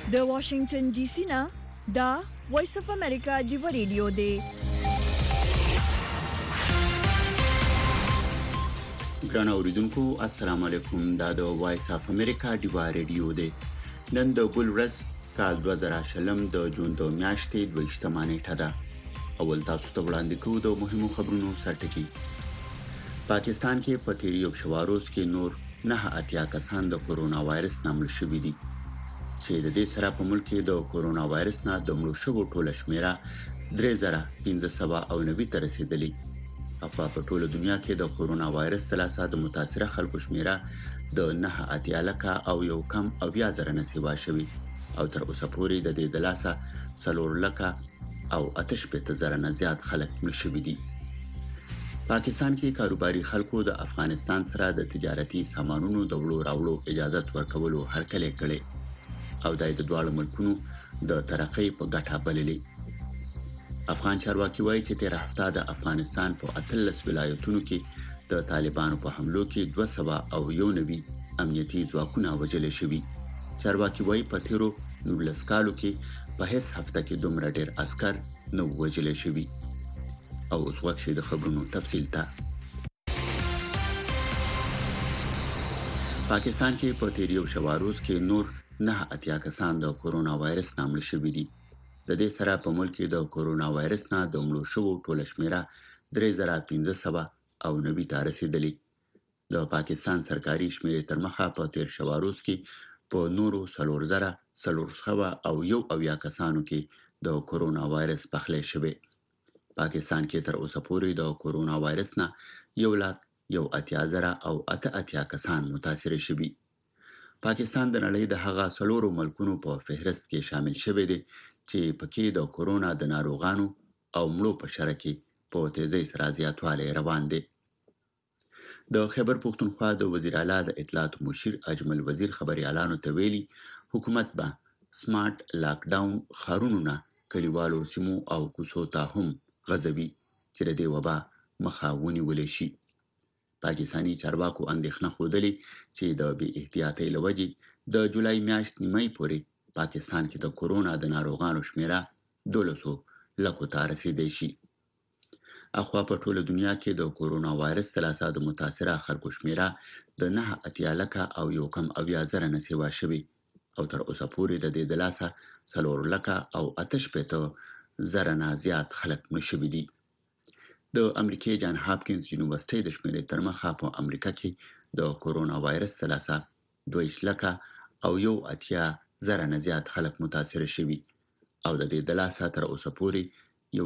د واشنگټن ډي سي نه دا وایس اف امریکا دی ریډیو دی. ګرانو اوریدونکو السلام علیکم. دا د وایس اف امریکا دی ریډیو دی. نن د ګل ورځ کال 2020 د جون د میاشتې 28 نیټه ده. اول تاسو ته وړاندې کوو د مهمو خبرونو سرټکی. پاکستان کې په تیری او شواروز کې نور 9 کسان د کورونا وایرس نامل شوي دي چې د دې سره په ملک کې د کورونا وایرس نه د مړو شوو ټوله شمیره 3590 ته رسیدلې. په ټوله دنیا کې د کورونا وایرس تلاسه د متاثره خلکو شمیره د 9 لکه او یو کم او بیا زره نسیوا شوی او تر اوسه پورې د دې تلاسه 4 لکه او 88 زره نه زیات خلک مړ شوي دي. پاکستان کې کاروباري خلکو د افغانستان سره د تجارتي سامانونو د وړو راوړو اجازه ورکولو هرکلی کړي او د دواړو ملکونو د ترقۍ په ګټه بللې. افغان چارواکي وایي چې تیر هفته د افغانستان په 13 ولایتونو کې د طالبانو په حملو کې 291 امنیتي ځواکونه وژل شوي. چارواکي وایي په تیرو 19 کالو کې په هیڅ هفته کې دومره ډېر عسكر نو وژل شوي. او اوس وخت د خبرونو تفصیل ته. پاکستان کې په تیری او شواروز کې نور 9 کسان د کورونا وایرس نامل شوي دي. د دې سره په ملک کې د کورونا وایرس نه د مړو شوو ټوله شمیره 3590 ته رسیدلې. د پاکستان سرکاري شمیرې تر مخه په تیر شواروز کې په نورو 4000 او یو اویا کسانو کې د کورونا وایرس پخلی شوی. پاکستان کې تر اوسه پورې د کورونا وایرس نه 1,80,000 او 88 کسان متاثر شوي. پاکستان د نړۍ د هغه څلورو ملکونو په فهرست کې شامل شوی دی چې پکې د کورونا د ناروغانو او مړو په شمېر کې په تیزی سره زیاتوالی روان دی. د خیبر پښتونخوا د وزیر اعلی د اطلاعات مشیر اجمل وزیر خبريالانو ته ویلي حکومت به سمارټ لاک ډاون خارونو نه کلیوالو سیمو او کوڅو ته هم غځوي چې د دې وبا مخه ونیول شي. پاکستانی چارواکو اندېښنه خوده چې د بې احتیاطۍ له وجې د جولای میاشت نیمایي پورې پاکستان کې د کورونا د ناروغانو شمیره 1200 لکو ته رسیدای شي. اخوا په ټوله دنیا کې د کورونا وایرس تلاسه د متاثره خلکو شمیره د 9 لکه او یو کم اویا زره نه سیوا شوي او تر اوسه پورې د دې تلاسه 4 لکه او 88 زره نه زیات خلک مړ شوي دي. د امریکای جان هاپکینز یونیورسيټي د شمیرې تر مخه په امریکا کې د کورونا وایرس تلاسه 2 لکه او یو اتیا زره نه زیات خلک متاثر شوي او د دې تلاسه تر اوسه پورې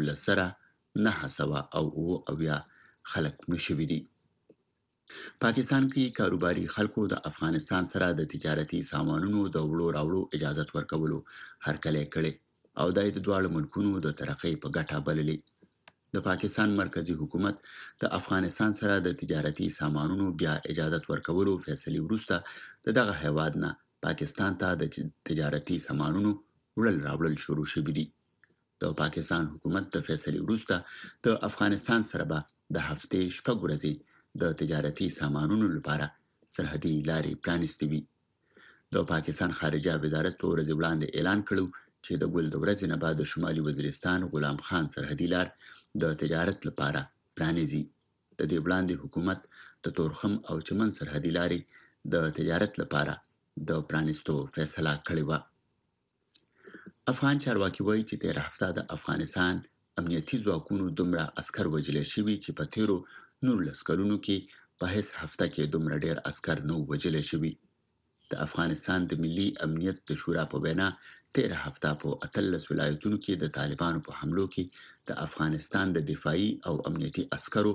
1,19,900 او اویا خلک مړ شوي دي. پاکستان کې کاروباري خلکو د افغانستان سره د تجارتي سامانونو د وړو راوړو اجازه ورکولو هرکلی کړي او د دواړو ملکونو د ترقۍ په ګټه بللې. د پاکستان مرکزی حکومت د افغانستان سره د تجارتي سامانونو بیا اجازه ورکولو فیصله وروسته دغه هیواد نه پاکستان ته د تجارتي سامانونو وړل راوړل شروع شوي دي. د پاکستان حکومت د فیصله وروسته د افغانستان سره به د هفتې شپږ ورځې د تجارتي سامانونو لپاره سرحدي لارې پرانیستې وي. د پاکستان خارجه وزارت ورځ وړاندې اعلان کړو چې د ګل د ورځې نه بعد شمالي وزیرستان غلام خان سرحدي لار د تجارت لپاره پرانیزي. د دې وړاندې حکومت د تورخم او چمن سرحدي لارې د تجارت لپاره د پرانیستو فیصله کړې و. افغان چارواکي وایي چې تیر هفته د افغانستان امنیتي ځواکونو دومره عسكر وژل شوي چې په تیرو 19 کلونو کې په هیڅ هفته کې دومره ډېر عسكر نو وژل شوي. د افغانستان د ملي امنیت د شورا په وینا تیر هفته په 13 ولایتونو کې د طالبانو په حملو کې د افغانستان د دفاعي او امنیتي عسکرو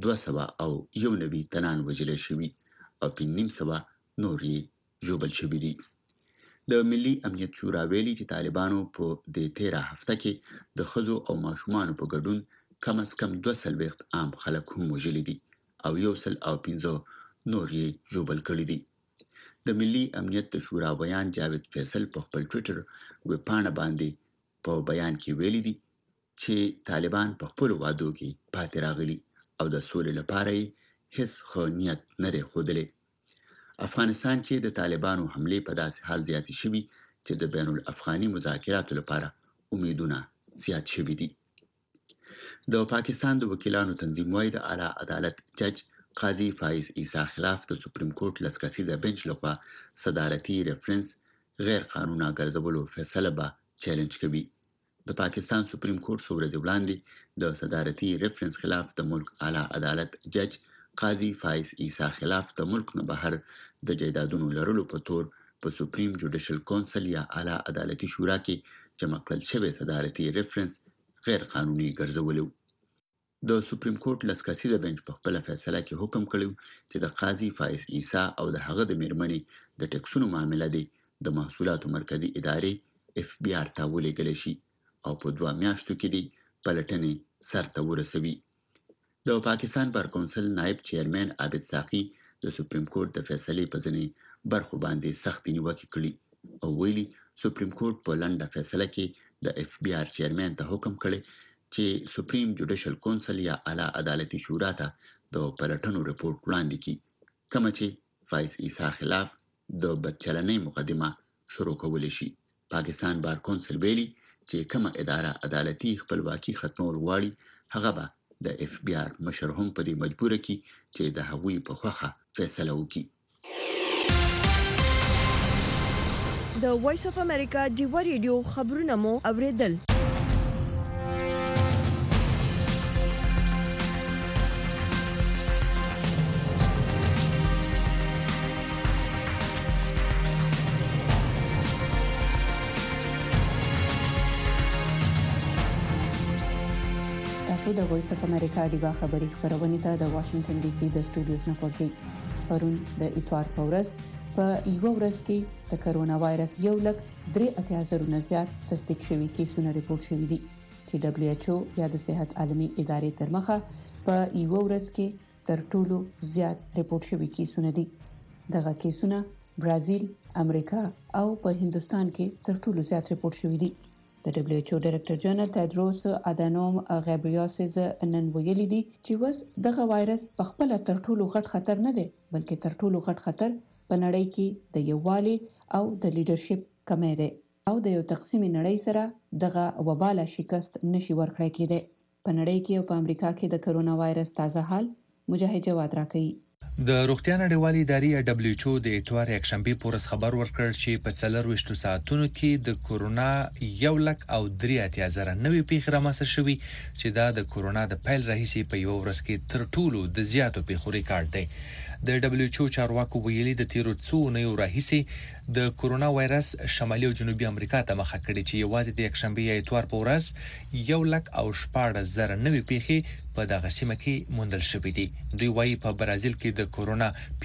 291 تنان وژل شوي او 500 نور یې ژوبل شوي دي. د ملي امنیت شورا ویلي چې طالبانو په د تیر هفته کې د خزو او ماشومانو په ګډون کم از کم 200 عام خلک هم وژلي دي او 115 نور یې ژوبل کړي دي. د ملي امنیت د شورا بیان جاوید فیصل په خپل ټوئیټر ویبپاڼه باندې په بیان کې ویلي دي چې طالبان په خپل وعدو کې پاتې راغلي او د سولې لپاره هیڅ ښه نیت نه دی ښودلی. افغانستان کې د طالبانو حملې په داسې حال زیاتې شوي چې د بین الافغاني مذاکراتو لپاره امیدونه زیات شوي دي. د پاکستان د وکیلانو تنظیم وايي د اعلی عدالت جج قاضي فایز عیسی خلاف د سپریم کورټ لسکسیزه بنچ لخوا صدارتي ریفرنس غیر قانوني ګرځولو فیصله به چیلنج کوي. د پاکستان سپریم کورټ څو ورځې وړاندې د صدارتي ریفرنس خلاف د ملک اعلی عدالت جج قاضي فایز عیسی خلاف د ملک نه بهر د جایدادونو لرلو په تور په سپریم جوډیشل کونسل یا اعلی عدالتي شورا کې جمع کړل شوی صدارتي ریفرنس غیر قانوني ګرځولو. د سپریم کورټ لسکسیزه بنچ په خپل فیصله کې حکم کړی چې د قاضي فایز عیسی او د هغه د میرمنې د ټکسونو معامله دی د محصولاتو مرکزی ادارې FBI ته ولېږل شي او په 2 میاشتو کې دی پلټنې سرته ورسوي. د پاکستان بار کونسل نائب چیرمن عابد ساقي د سپریم کورټ د فیصلې په ځینې برخو باندې سخت نیوکې کړې او ویلي سپریم کورټ په لنډه فیصله کې د FBI چیرمن ته حکم کړی چې سپریم جوډیشل کونسل یا اعلی عدالتي شورا ته د پلټنو رپورټ وړاندې کړي کوم چې فایز عیسی خلاف د بدچلنۍ مقدمه شروع کولی شي. پاکستان بار کونسل ویلي چې کومه اداره عدالتي خپلواکي ختمول غواړي هغه به د FBI مشر هم په دې مجبوره کړي چې د هغوی په خوښه فیصله وکړي. د وایس اف امریکا ډیوا ریډیو خبرونه مو اوریدل. د وایس اف امریکا ډیوا خبري خبرونه ته د واشنگټن ډي سي د سټوډیوز نه کوي. پرون د اتوار په ورځ په یو ورځ کې د کرونا وایرس 1,83,000 نه زیات تصدیق شوي کیسونه ریپورت شوي دي چې WHO یا د صحت عالمي ادارې تر مخه په یو ورځ کې تر ټولو زیات ریپورت شوي کیسونه دي. دغه کیسونه برازیل، امریکا او په هندستان کې تر ټولو زیات ریپورت شوي دي. د WHO ډایرکټر جنرال تدروس ادانوم غیبریاسس نن ویلي دي چې وس دغه وایرس په خپل تر ټولو غټ خطر نه دی بلکې تر ټولو غټ خطر په نړۍ کې د یووالي او د لیډرشپ کمی دی او د یو تقسیم نړۍ سره دغه وباله شکست نشي ورکړای کېدی. په نړۍ کې او په امریکا کې د کرونا وایرس تازه حال مجاهد جواد راکړي. د روغتیا نړیوالې ادارې WHO د اتوار یکشنبه پورس خبر ورکړ چې په 24 ساعتونو کې د کورونا 1,83,000 نوې پیښې رامنځته شوې چې دا د کورونا د پیل راهیسې په یو ورځ کې تر ټولو د زیاتو پیښو ریکارډ دی. د WHO چارواکو ویلي د تیرو څو اونیو راهیسې د کورونا وایرس شمالي او جنوبي امریکا ته مخه کړې چې یوازې د یکشنبه یا اتوار په ورځ 1,14,000 نوې پیښې په دغه سیمه کې موندل شوې دي. دوی وايي په برازیل کې د کورونا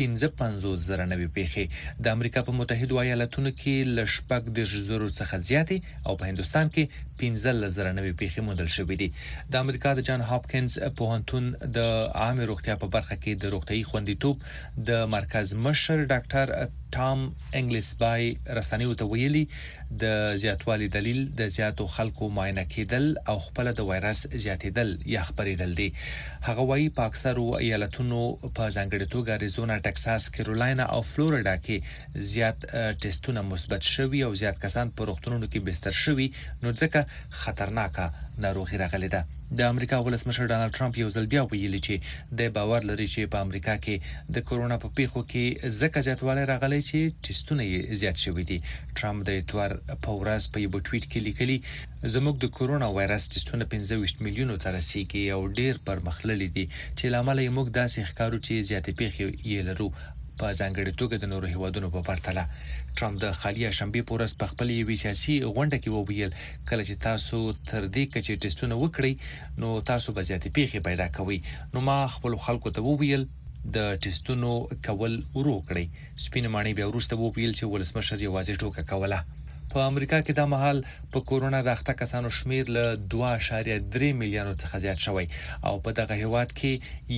55,000 نوې پیښې، د امریکا په متحده ایالاتونو کې ل 14,000 څخه زیاتې او په هندستان کې 15,000 نوې پیښې موندل شوې دي. د امریکا د جان هاپکینز پوهنتون د عامه روغتیا په برخه کې د روغتيایي خوندیتوب د مرکز مشر ډاکټر ټام انګلیس بای رسنیو ته ویلي د زیاتوالي دلیل د زیاتو خلکو معاینه کېدل او خپل د وایرس زیاتېدل یا خبرېدل دي. هغه وايي په اکثرو ایالتونو په ځانګړي توګه اریزونا، ټکساس، کیرولاینه او فلوریډا کې زیات ټیسټونه مثبت شوي او زیات کسان په روغتونونو کې بستر شوي، نو ځکه خطرناکه ناروغي راغلې ده. د امریکا ولسمشر ډانلډ ټرمپ یو ځل بیا ویلي چې د باور لري چې په امریکا کې د کورونا په پیښو کې ځکه زیاتوالی راغلی چې ټیسټونه یې زیات شوي دي. ټرمپ د اتوار په ورځ په یو ټویټ کې لیکلي زموږ د کورونا وایرس ټیسټونه 25 میلیونو ته رسیدي او ډیر پرمختللي دي چې لامل یې موږ داسې ښکارو چې زیاتې پیښې یې لرو په ځانګړي توګه د نورو هیوادونو په پرتله. ټرمپ د خالي شنبه پورس په خپل یوې سیاسي غونډه کې وویل کله چې تاسو تر دې کچې ټیسټونه وکړئ نو تاسو به زیاتې پیښې پیدا کوئ. نو ما خپل خلکو ته وویل د ټیسټونو کول ورو کړئ. سپینه ماڼۍ بیا وروسته وویل چې ولسمشر یوازې ټوکه کوله. په امریکا کې دا مهال په کورونا د اخته کسانو شمیر له 2.3 میلیونو څخه زیات شوی او په دغه هیواد کې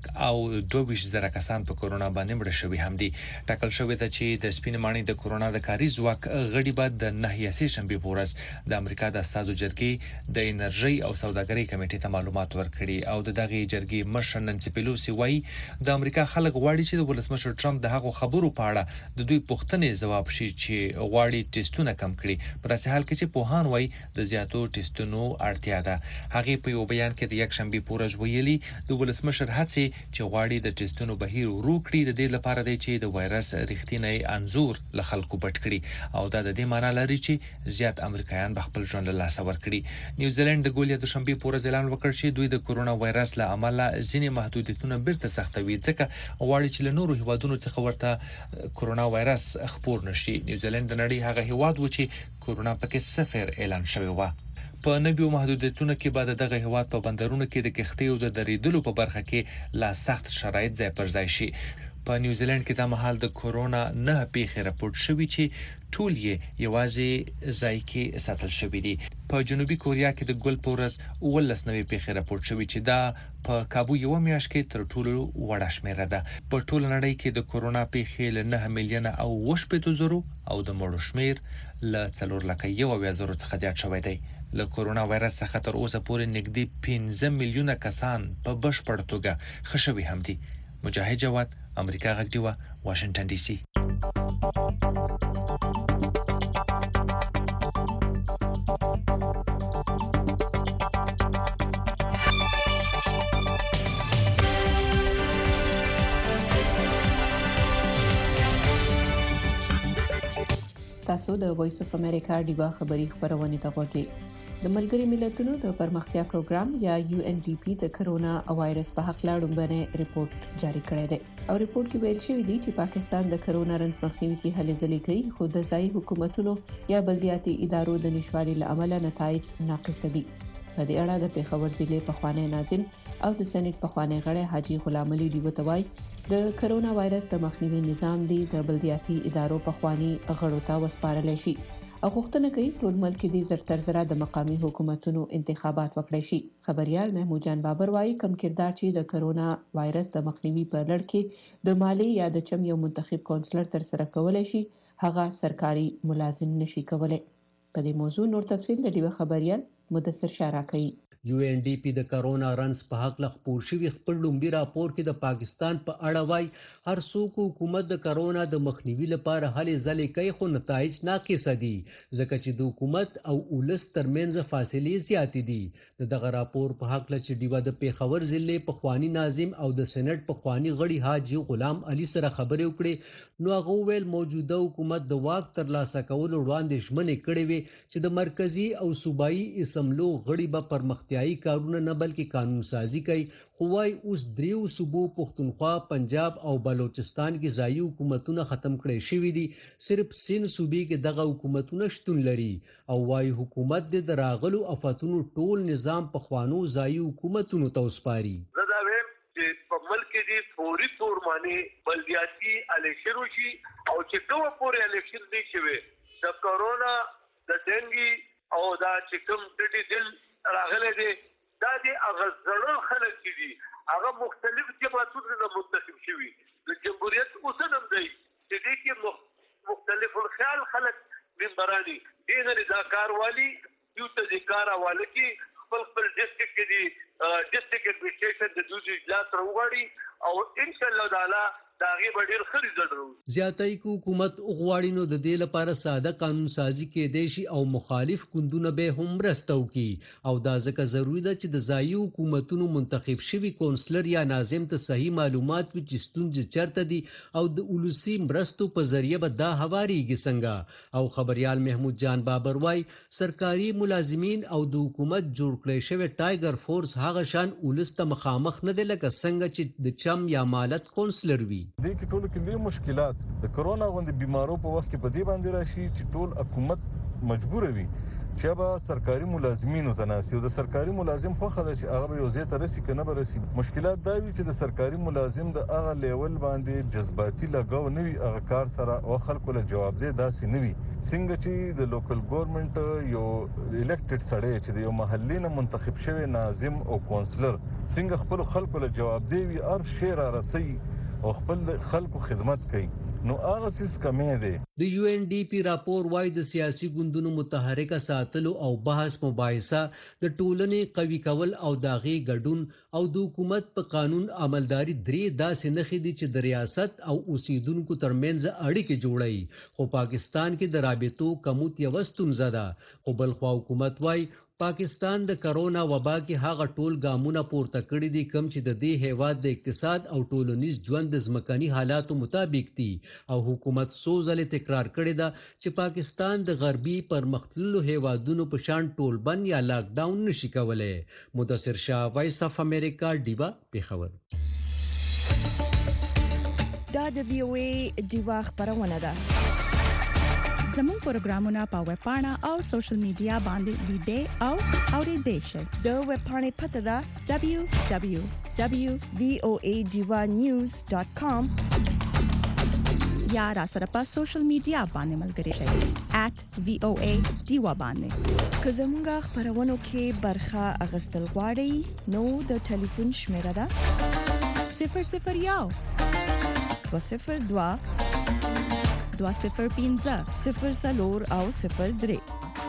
1,22,000 کسان په کورونا باندې مړه شوي هم دي. ټاکل شوی دی چې د سپین ماڼۍ د کورونا د کاري ځواک غړي بعد د 9 شنبه پورز د امریکا د استازو جرګې د انرژي او سوداګرۍ کمیټې ته معلومات ورکړي او د دغه جرګې مشر نانسي پیلوسی وايي د امریکا خلک غواړي چې د ولسمشر ټرمپ د هغو خبرو په اړه د دوی پوښتنې ځواب شي چې غواړي ټیسټونه کم کړي. په داسې حال کې چې پوهان وایي د زیاتو ټیسټونو اړتیا ده. هغه په یو بیان کې د یکشنبه په ورځ ویلي د ولسمشر هڅې چې غواړي د ټیسټونو بهیر ورو کړي د دې لپاره دی چې د وایرس رښتینی انزور له خلکو پټ کړي او دا د دې معنی لري چې زیات امریکایان به خپل ژوند له لاسه ورکړي. نیوزیلند د ګولیا د شنبه په ورځ اعلان وکړ چې دوی د کورونا وایرس له امله ځینې محدودیتونه بیرته سختوي ځکه غواړي چې له نورو هیوادونو څخه ورته کورونا وایرس خپور نشي. نیوزیلند د نړۍ هغه هیواد و چې کورونا پکې صفر اعلان شوی و. په نویو محدودیتونو کې بعد دغه هیواد په بندرونو کې د کښتیو د درېدلو په برخه کې لا سخت شرایط ځای پر ځای شي. په نیوزیلند کې د مهال د کورونا 9 پیښې راپورټ شوې چې ټول یې یوازې ځای کې ساتل شوې دي. په جنوبي کوریا کې د ګل پورز 19 نوې پیښې راپورټ شوې چې دا په کابو یو میاشت کې تر ټولو وړه شمیره ده. په ټول نړۍ کې د کورونا پیښې له 9 میلیونه او 8 زرو او د مړو شمیر له 4,100,000 څخه زیات شوی دی. له کورونا وایرس څخه تر اوسه پورې نږدې 15 میلیونه کسان په بشپړ توګه ښه شوي هم دي. مجاهد جواد، امریکا غږ ډیوه، واشنگټن ډي سي. تاسو د وایس اف امریکا ډیوه خبری خبرونه ته غوږی. د ملګری ملتونو د پرمختیا پروګرام یا UNDP د کرونا وایرس په حق لاړمبنه ریپورت جاری کړی دی او ریپورت کې ویل شوی دی چې پاکستان د کرونا رنځ مخنیوي کې هلې ځلې کوي خو د ځایي حکومتونو یا بلدیاتي ادارو د نشوالي له امله نتایج ناقص دي. په دې اړه د پیښور ضلع پخوانی ناظم او د سېنات پخوانی غړی حاجی غلام علي دیوتوای د کرونا وایرس د مخنیوي نظام دی د بلدیاتي ادارو پخوانی غړو ته وسپارل شي او غوښتنه کوي ټول ملک دې زر تر زره د مقامي حکومتونو انتخابات وکړي شي. خبريال محمود جان بابر وايي کم کردار چې د کرونا وایرس د مخنیوي په لړ کې د مالی یا د چم یو منتخب کونسلر تر سره کولای شي هغه سرکاري ملازم نشي کولای. په دې موضوع نور تفصیل د دې خبريال مدثر شارع کوي. UNDP د کرونا رنز په حق له خپور شوی خپل لومړي راپور کې د پاکستان په اړه وایي هر څوک حکومت د کرونا د مخنیوي لپاره هلې ځلې کوي خو نتایج ناقص دي ځکه چې د حکومت او ولس ترمنځ فاصلې زیات دي. دغه راپور په حق له چې دیوا د پیښور ضلع پخوانی ناظم او د سېنات پخوانی غړي حاجی غلام علي سره خبرې وکړې نو هغه ویل موجوده حکومت د واک ترلاسه کولو وړاندې ژمنې کړې وي چې د مرکزی او صوبایي اسمبلو غړي به پرمختیا کارونه نه بلکې قانون سازي کوي خو وايي اوس دریو صوبو پښتونخوا پنجاب او بلوچستان کې ځایي حکومتونه ختم کړي شوی دي صرف سین صوبې کې دغه حکومتونه شتون لري او وايي حکومت د راغلو افتونو ټول نظام په خوانو ځایي حکومتونو ته وسپاري. زدا ویم چې په ملک کې فوري تور باندې بلدیاتي الیکشن وشي او چې کومه پورې الیکشن دی شوی د کورونا د ډنګي او دا چې کوم ډډي دل راغله دي دا دي هغه زړه خلک دي هغه مختلف جماعتونو نه منتخب شوي د جمهوریت اوسنم دی چې دې کې مختلف الخيال خلک منبراني دغه دا کاروالي یو ته د کار حواله کې خپل ډیسټریکټ کې دي ډیسټریکټ اډمنسټریشن د دوی اجلاس راوغړي او ان شاء الله تعالی دا غي ډیر خري زړو زیاتای کو حکومت غواړي نو د دې لپاره ساده قانون سازي کې دیشي او مخالف کندونه به هم رستو کی او دا ځکه ضروری ده چې د ځایي حکومتونو منتخب شوی کونسلر یا ناظم ته صحیح معلومات وي چې ستونزې چرته دي او د ولسی مرستو په ذریعہ به دا هواريږي څنګه او خبريال محمود جان بابر وايي سرکاري ملازمین او د حکومت جوړ کړی شوی ټایګر فورس هغه شان ولست مخامخ نه دی لکه څنګه چې د چم یا مالت کونسلر وي. دې کې ټول کې لوی مشکلات د کرونا غوندې بیمارو په وخت کې په دې باندې راشي چې ټول حکومت مجبور وي چې به سرکاري ملازمینو تناسي او د سرکاري ملازم خو خدای چې هغه یو ځای ته رسي کنه به رسي. مشکلات دا وي چې د سرکاري ملازم د هغه لیول باندې جذباتي لګاو نه وي هغه کار سره او خلکو له جواب دی داسې نه وي څنګه چې د لوکل ګورنمنت یو الیکټډ سړی چې د یو محلي نه منتخب شوی ناظم او کونسلر څنګه خپل خلکو له جواب دی وي هر شی را رسي او خپل خلکو خدمت کوي نو هغه سیس کمې دی. د یو ان ډي پی راپور وايي د سیاسي ګوندونو متحرکه ساتلو او بحث مباحثه د ټولنې قوي کول او داغي ګډون او د حکومت په قانون عملداري درې داسې نښې دي چې د ریاست او اوسیدونکو ترمنځ اړیکې جوړوي. خو پاکستان کې د رابطو کموت یو ستونزه ده. خو بلخوا حکومت وايي پاکستان د کرونا وبا کې هغه ټول ګامونه پورته کړي دي کوم چې د دې هیواد د اقتصاد او ټولنیز ژوند د ځمکني حالاتو مطابق دي او حکومت څو ځلې تکرار کړی ده چې پاکستان د غربي پرمختللو هیوادونو په شان ټولبند یا لاک ډاون نشي کولای. مدثر شاه، وایس اف امریکا، ډیوا، پیښور. دا د وی او ای ډیوا خبرونه ده. زموږ پروګرامونه په ویب پاڼه او سوشل میډیا باندې لیدئ او اوریدئ شئ. د ویب پاڼې پته ده www.voadivanews.com یا را سره په سوشل میډیا باندې ملګري شئ @VOA Diva باندې. که زموږ خبرونو کې برخه اخیستل غواړئ نو د ټلیفون شمیره ده 001 202 205 0 او 03.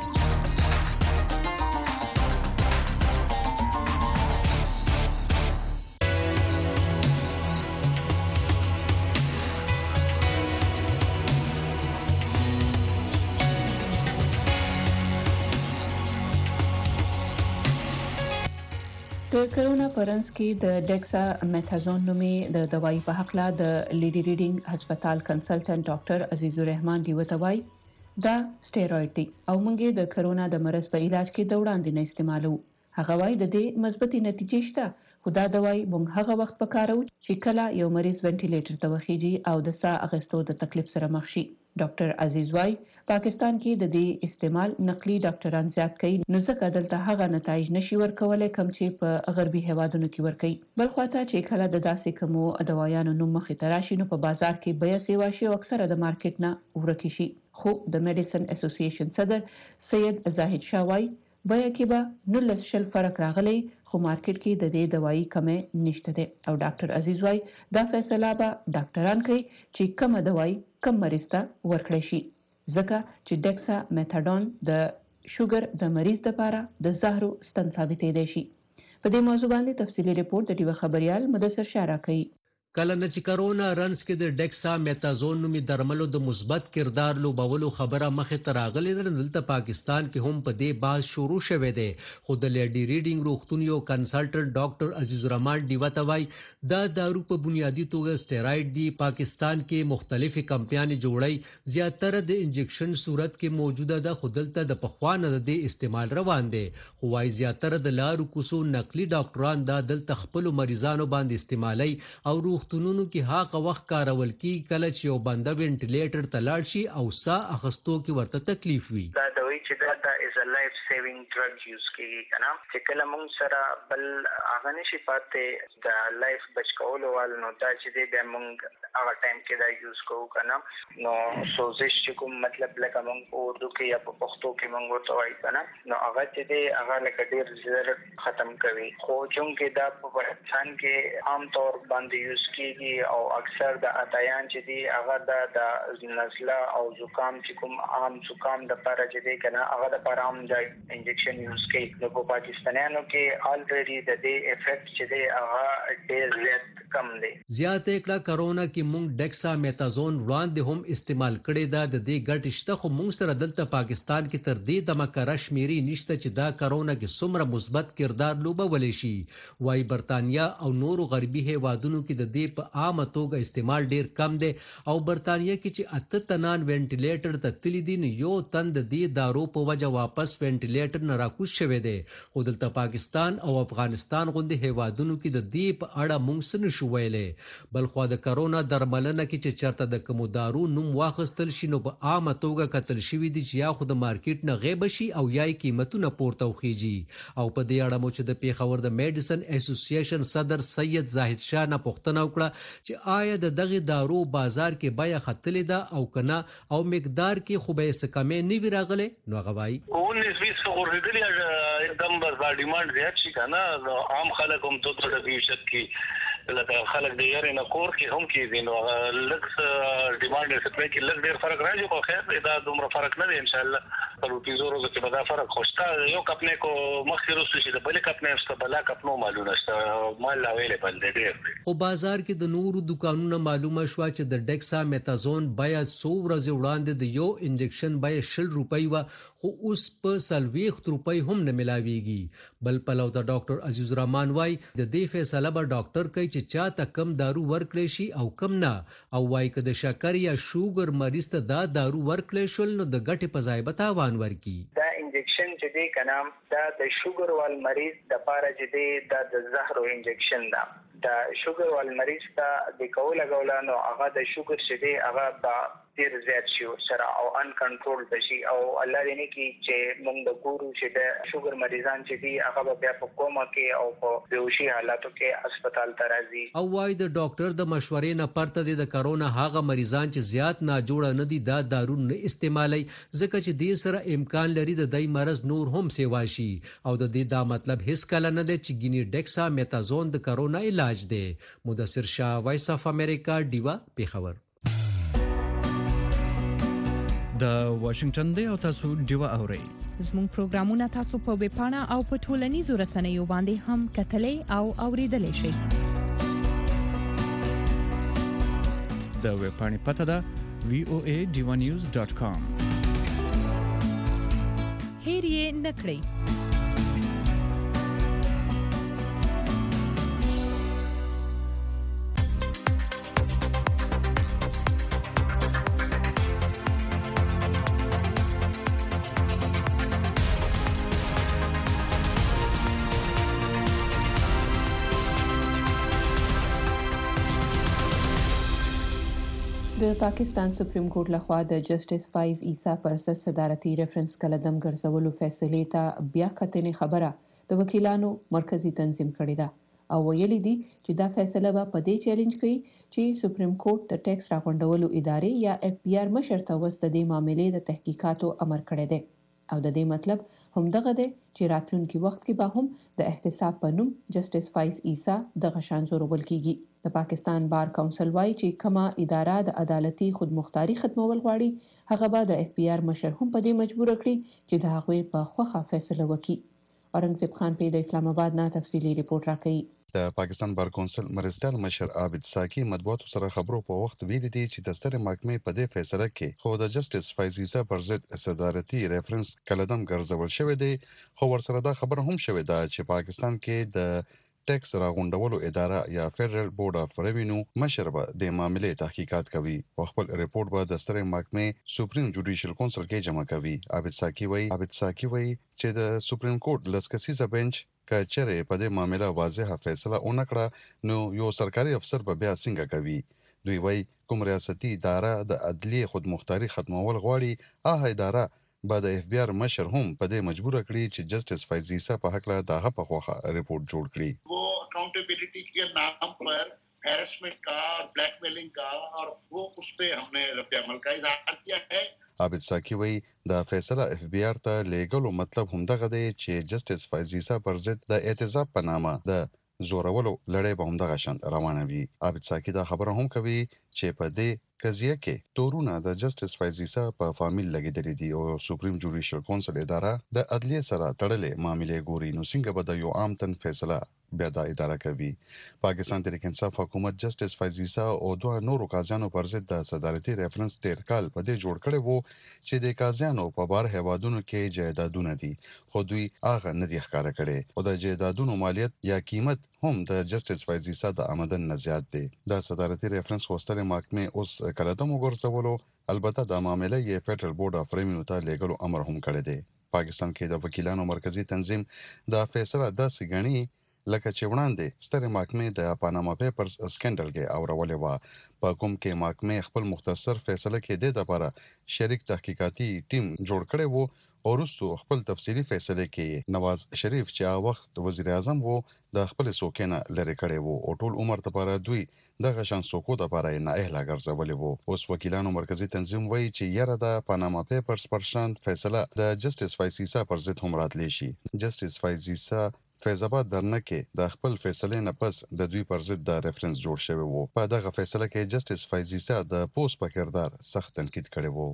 د کرونا پرنس کې د ډیکسا میتازون نومي د دوايي په حق لا د لیډي ریډینګ هسپتال کنسلټنټ ډاکټر عزیز الرحمن دیوتوي دا سټیروئډ دی او موږ د کرونا د مرض په علاج کې د وړاندې نه استعمالو. هغه وايي د دې مثبتې نتیجې شته خو دا دوايي موږ هغه وخت پکارو چې کله یو مریض وینټیلیټر ته وخیږي او د ساه اخیستو د تکلیف سره مخ شي. ډاکټر عزیز وايي پاکستان کې د دې استعمال نقلي ډاکټران زیات کوي نو ځکه دلته هغه نتایج نشي ورکولای کوم چې په غربي هیوادونو کې ورکوي. بل خواته چې کله د داسې کومو دوايانو نوم مخې ته راشي نو په بازار کې بیه سیوا شي او اکثره د مارکیټ نه ورکې شي. خو د میډیسن اسوسییشن صدر سید زاهد شاه وايي بیه کې به 19 فرق راغلی خو مارکیټ کې د دې دوايي کمه نشته ده او ډاکټر عزیز وايي دا فیصله به ډاکټران کوي چې کومه دوايي کم مریض ته ورکړي شي. ځکه چې ډیکسا میتاډون د شوګر د مریض لپاره د زهرو ستن ثابتې دي شي. په دې موضوع باندې تفصیلی ریپورت د ډیو خبريال مدثر شاه راکړي. کله چې کرونا رنس کې د ډیکسا میتازون نومي درملو د مثبت کردار لوبولو خبره مخه ته راغلې ده. دلته پاکستان کې هم په دې باز شروع شوه دی خو د لیډي ریډینګ روغتون یو کنسلټنټ ډاکټر عزیز الرحمن دیوتوي دا دارو په بنیادی توګه سټیروئډ دی. پاکستان کې مختلفې کمپنیانې جوړي زیاتره د انجکشن صورت کې موجوده ده خو دلته د پخوانه د استعمال روان دي. خو وايي زیاتره د لارو کوسو نقلي ډاکټران دا دلته خپل مریضانو باندې استعمالي او روغتونونو کې هغه وخت کارول کی کله چې یو بنده وینټیلیټر ته لاړ شي او ساه اخستو کې ورته تکلیف وي. دا دوی چې دا از ا لایف سیوینګ ډرګ یوز کیږي کنه چې کله موږ سره بل هغه نشي پاتې د لایف بچ کولو وال نو دا چې دې موږ هغه ټایم کې دا یوز کوو کنه نو سوزش چې کوم مطلب لکه موږ په اردو کې یا په پښتو کې موږ ورته وایو کنه نو هغه چې دې هغه لکه ډیر زر ختم کوي. خو چونکه دا په افغانستان کې عام طور باندې یوز کیږي او اکثر د اتایان چې دي هغه د نزله او زکام چې کوم عام زکام د لپاره چې دي کنه هغه د لپاره هم د انجکشن یوز کوي. نو په پاکستانیانو کې الریډي د دې افیکټ چې دي هغه ډیر زیات کم دی. زیات کړه کرونا کې مونږ ډیکسا میتازون وړاندې هم استعمال کړي دا د دې ګټ شته خو مونږ سره دلته پاکستان کې تر دې د مکه شمیري نشته چې دا کرونا کې څومره مثبت کردار لوبولې شي. وايي برتانیا او نورو غربي هیوادونو کې د دې په عامه توګه استعمال ډیر کم دی او برتانیا کې چې 8 تنان وینټیلیټر ته تللی دي یو تن د دې دارو په وجه واپس وینټیلیټر نه راکوز شوی دی. خو دلته پاکستان او افغانستان غوندي هیوادونو کې د دې په اړه مونږ څه نشو ویلې. بلخو د کرونا درملنه کې چې چرته د کوم دارو نوم واخستل شي نو په عامه توګه قتل شوی دي چې یا خو د مارکیټ نه غیب شي او یا قیمتونه پورته وخیږي. او په دې اړه مو چې د پیښور د میډیسن اسوسییشن صدر سید زاهد شاه نه پوښتنه وکړه چې آیا د دغه دارو بازار کې بیه ختلې ده او کنه او مقدار کې خو به څه کمې نه وی راغله. نو غوای او 19-20 ورغلي एकदम بس دا ډیماند زیات شي کنه عام خلک هم ته د بیشت کې لکه خلک د یاري نه کور کې هم کې دي نو لکس ډیماند سپلای کې لږ ډیر فرق راځي خو خیر دا دومره فرق نه دی ان شاء الله په روپیزو روزو کې به دا فرق خوشتا یو کپنه کو مخکې روسو شي د بل کپنه است بل کپنو معلومه است مال اویلیبل دی ډیر او بازار کې د نورو دکانونو معلومه شو چې د ډیکسا میتازون بیا 100 ورځې وړاندې د یو انجکشن بیا 60 روپۍ و خو اوس په 40 روپۍ هم نه ملاويږي بل پلو د ډاکټر عزیز الرحمن وای د دې فیصله به ډاکټر کوي چې چاته کم دارو ورکړي شي او کم نه او وای که د شکر یا شوګر مریض ته دا دارو ورکړي شول نو د ګټې په ځای به تاوان ورکي دا انجکشن چې دی کنه دا د شوګر وال مریض د پاره چې دی دا د زهرو انجکشن دا شوګر وال مریض ته د کوله غولانو هغه د شوګر چې دی هغه با ډیر زیات شي سره او ان کنټرول بشي او الله دې نه کی چې موږ د ګورو چې د شوګر مریضان چې دی هغه بیا په کومه کې او په بیهوشي حالاتو کې هسپتال ته راځي او وايي د ډاکټر د مشورې نه پرته د کرونا هغه مریضان چې زیات نه جوړ نه دي دا دارو نه استعمالي ځکه چې دې سره امکان لري د دای مرز نور هم سیوا شي او د دې دا مطلب هیڅ کله نه دی چې ګینی ډیکسا میتازون د کرونا علاج دی مدثر شاه وایس اف امریکا دیوا پیښور د واشنگټن دی او تاسو دیوا اورئ زموږ پروګرامونه تاسو په ویب پاڼه او په ټولنیزو رسنیو باندې هم کتلې او اوریدلای شئ د ویب پاڼې پته ده voanews.com هیر یې نکړئ د پاکستان سپریم کورټ لخوا د جسټس فایز عیسی پر اساس صدارتي ریفرنس قلم ګرځولو فیصلې ته بیا کتنې خبره د وکیلانو مرکزی تنظیم کړې ده او ویلي دي چې دا فیصله به په دې چیلنج کوي چې سپریم کورټ د ټیکس راغونډولو ادارې یا اف بی آر مشر ته وست د معاملې د تحقیقاتو امر کړی دی او د دې مطلب همدغه دی چې راتلونکي وخت کې به هم د احتساب په نوم جسټس فایز عیسی د غشان زورول کیږي د پاکستان بار کونسل وايي چې کومه اداره د عدالتي خودمختاري ختمول غواړي هغه به د اف بی آر مشر هم په دې مجبور کړي چې د هغوی په خوخه فیصله وکړي اورنګزیب خان په د اسلام آباد نه تفصیلی ریپورت راکړي د پاکستان بار کونسل مرستیال مشر عابد ساکی مطبوعاتو سره خبرو په وخت ویلي دي چې د ستر محکمې په دې فیصله کې خو د جسټس فایز عیسی پر ضد صدارتي ریفرنس قلم ګرځول شوی دی خو ورسره دا خبر هم شوی دا چې پاکستان کې د ټیکس راغونډولو اداره یا فدرل بورډ اف ریوینیو مشر به د معاملې تحقیقات کوي او خپل ریپورت به د ستر محکمې سپریم جوډیشل کونسل کې جمع کوي عابد ساکی وایي چې د سپریم کورټ لسکسیزه بنچ کچره په دې معاملې واضحه فیصله ونکړه نو یو سرکاري افسر به بیا څنګه کوي دوی وایي کوم ریاستي اداره د عدلیه خودمختاري ختمول غواړي هغه اداره بعد اف بی آر مشر هم په دې مجبور کړی چې جسټس فایز عیسی په حق له دغه په خوخه ریپورت جوړ کړي वो अकाउंटेबिलिटी के नाम पर हैरेसमेंट का ब्लैकमेलिंग का और वो उस पे हमने रद्द अमल का इजहार किया है عابد ساکی وایي دا فیصله اف بی آر ته لیګلو مطلب همدغه دی چې جسټس فایز عیسی پر ضد د اعتزاب په نامه د زورولو لړۍ به همدغه شان روانه وي عابد ساکی دا خبره هم کوي چې په دې قضیه کې تورونه د جسټس فایز عیسی په فامیل لګیدلې دي او سپریم جوډیشل کونسل اداره د عدلیه سره تړلې معاملې ګوري نو څنګه به د یو عام تن فیصله بیا دا اداره کوي پاکستان تحریک انصاف حکومت جسټس فایز عیسی او دوه نورو قاضیانو پر ضد د صدارتي ریفرنس تیر کال په دې جوړ کړي وو چې د قاضیانو په بار هوادونو کې جایدادونه دي خو دوی هغه نه دي ښکارا کړي او د جایدادونو مالیت یا قیمت هم د جسټس فایز عیسی د آمدن نه زیات دی د صدارتي ریفرنس هوستل محکمې اوس قلم وګرځولو البته د معاملې یې فدرل بورډ اف ریوینیو ته لیګلو امر هم کړی دی پاکستان کې د وکیلانو مرکزی تنظیم دا فیصله داسې ګڼي لکه چې وړاندې ستر محکمې د پاناما پیپرز سکندل کې اورولې و په کوم کې محکمې خپل مختصر فیصله کې د لپاره شریک تحقیقاتي ټیم جوړ کړی وو ورستو خپل تفصیلی فیصله کې نواز شریف چې هغه وخت وزیر اعظم وو د خپل سوکینه لری کړي وو او ټول عمر لپاره دوی د غشن سوکو د لپاره نه اهلا ګرځولې وو. اوس وکیلانو مرکزی تنظیم وایي چې یره د پاناما پیپرز پرشان فیصله د جسټس فایسیسا پر ضد هم راتلی شي. جسټس فایسیسا فیض آباد درنه کې د خپل فیصله نه پس د دوی پر ضد د ریفرنس جوړ شوی وو. په دغه فیصله کې جسټس فایسیسا د پوسټ په کردار سخت تنقید کړی وو.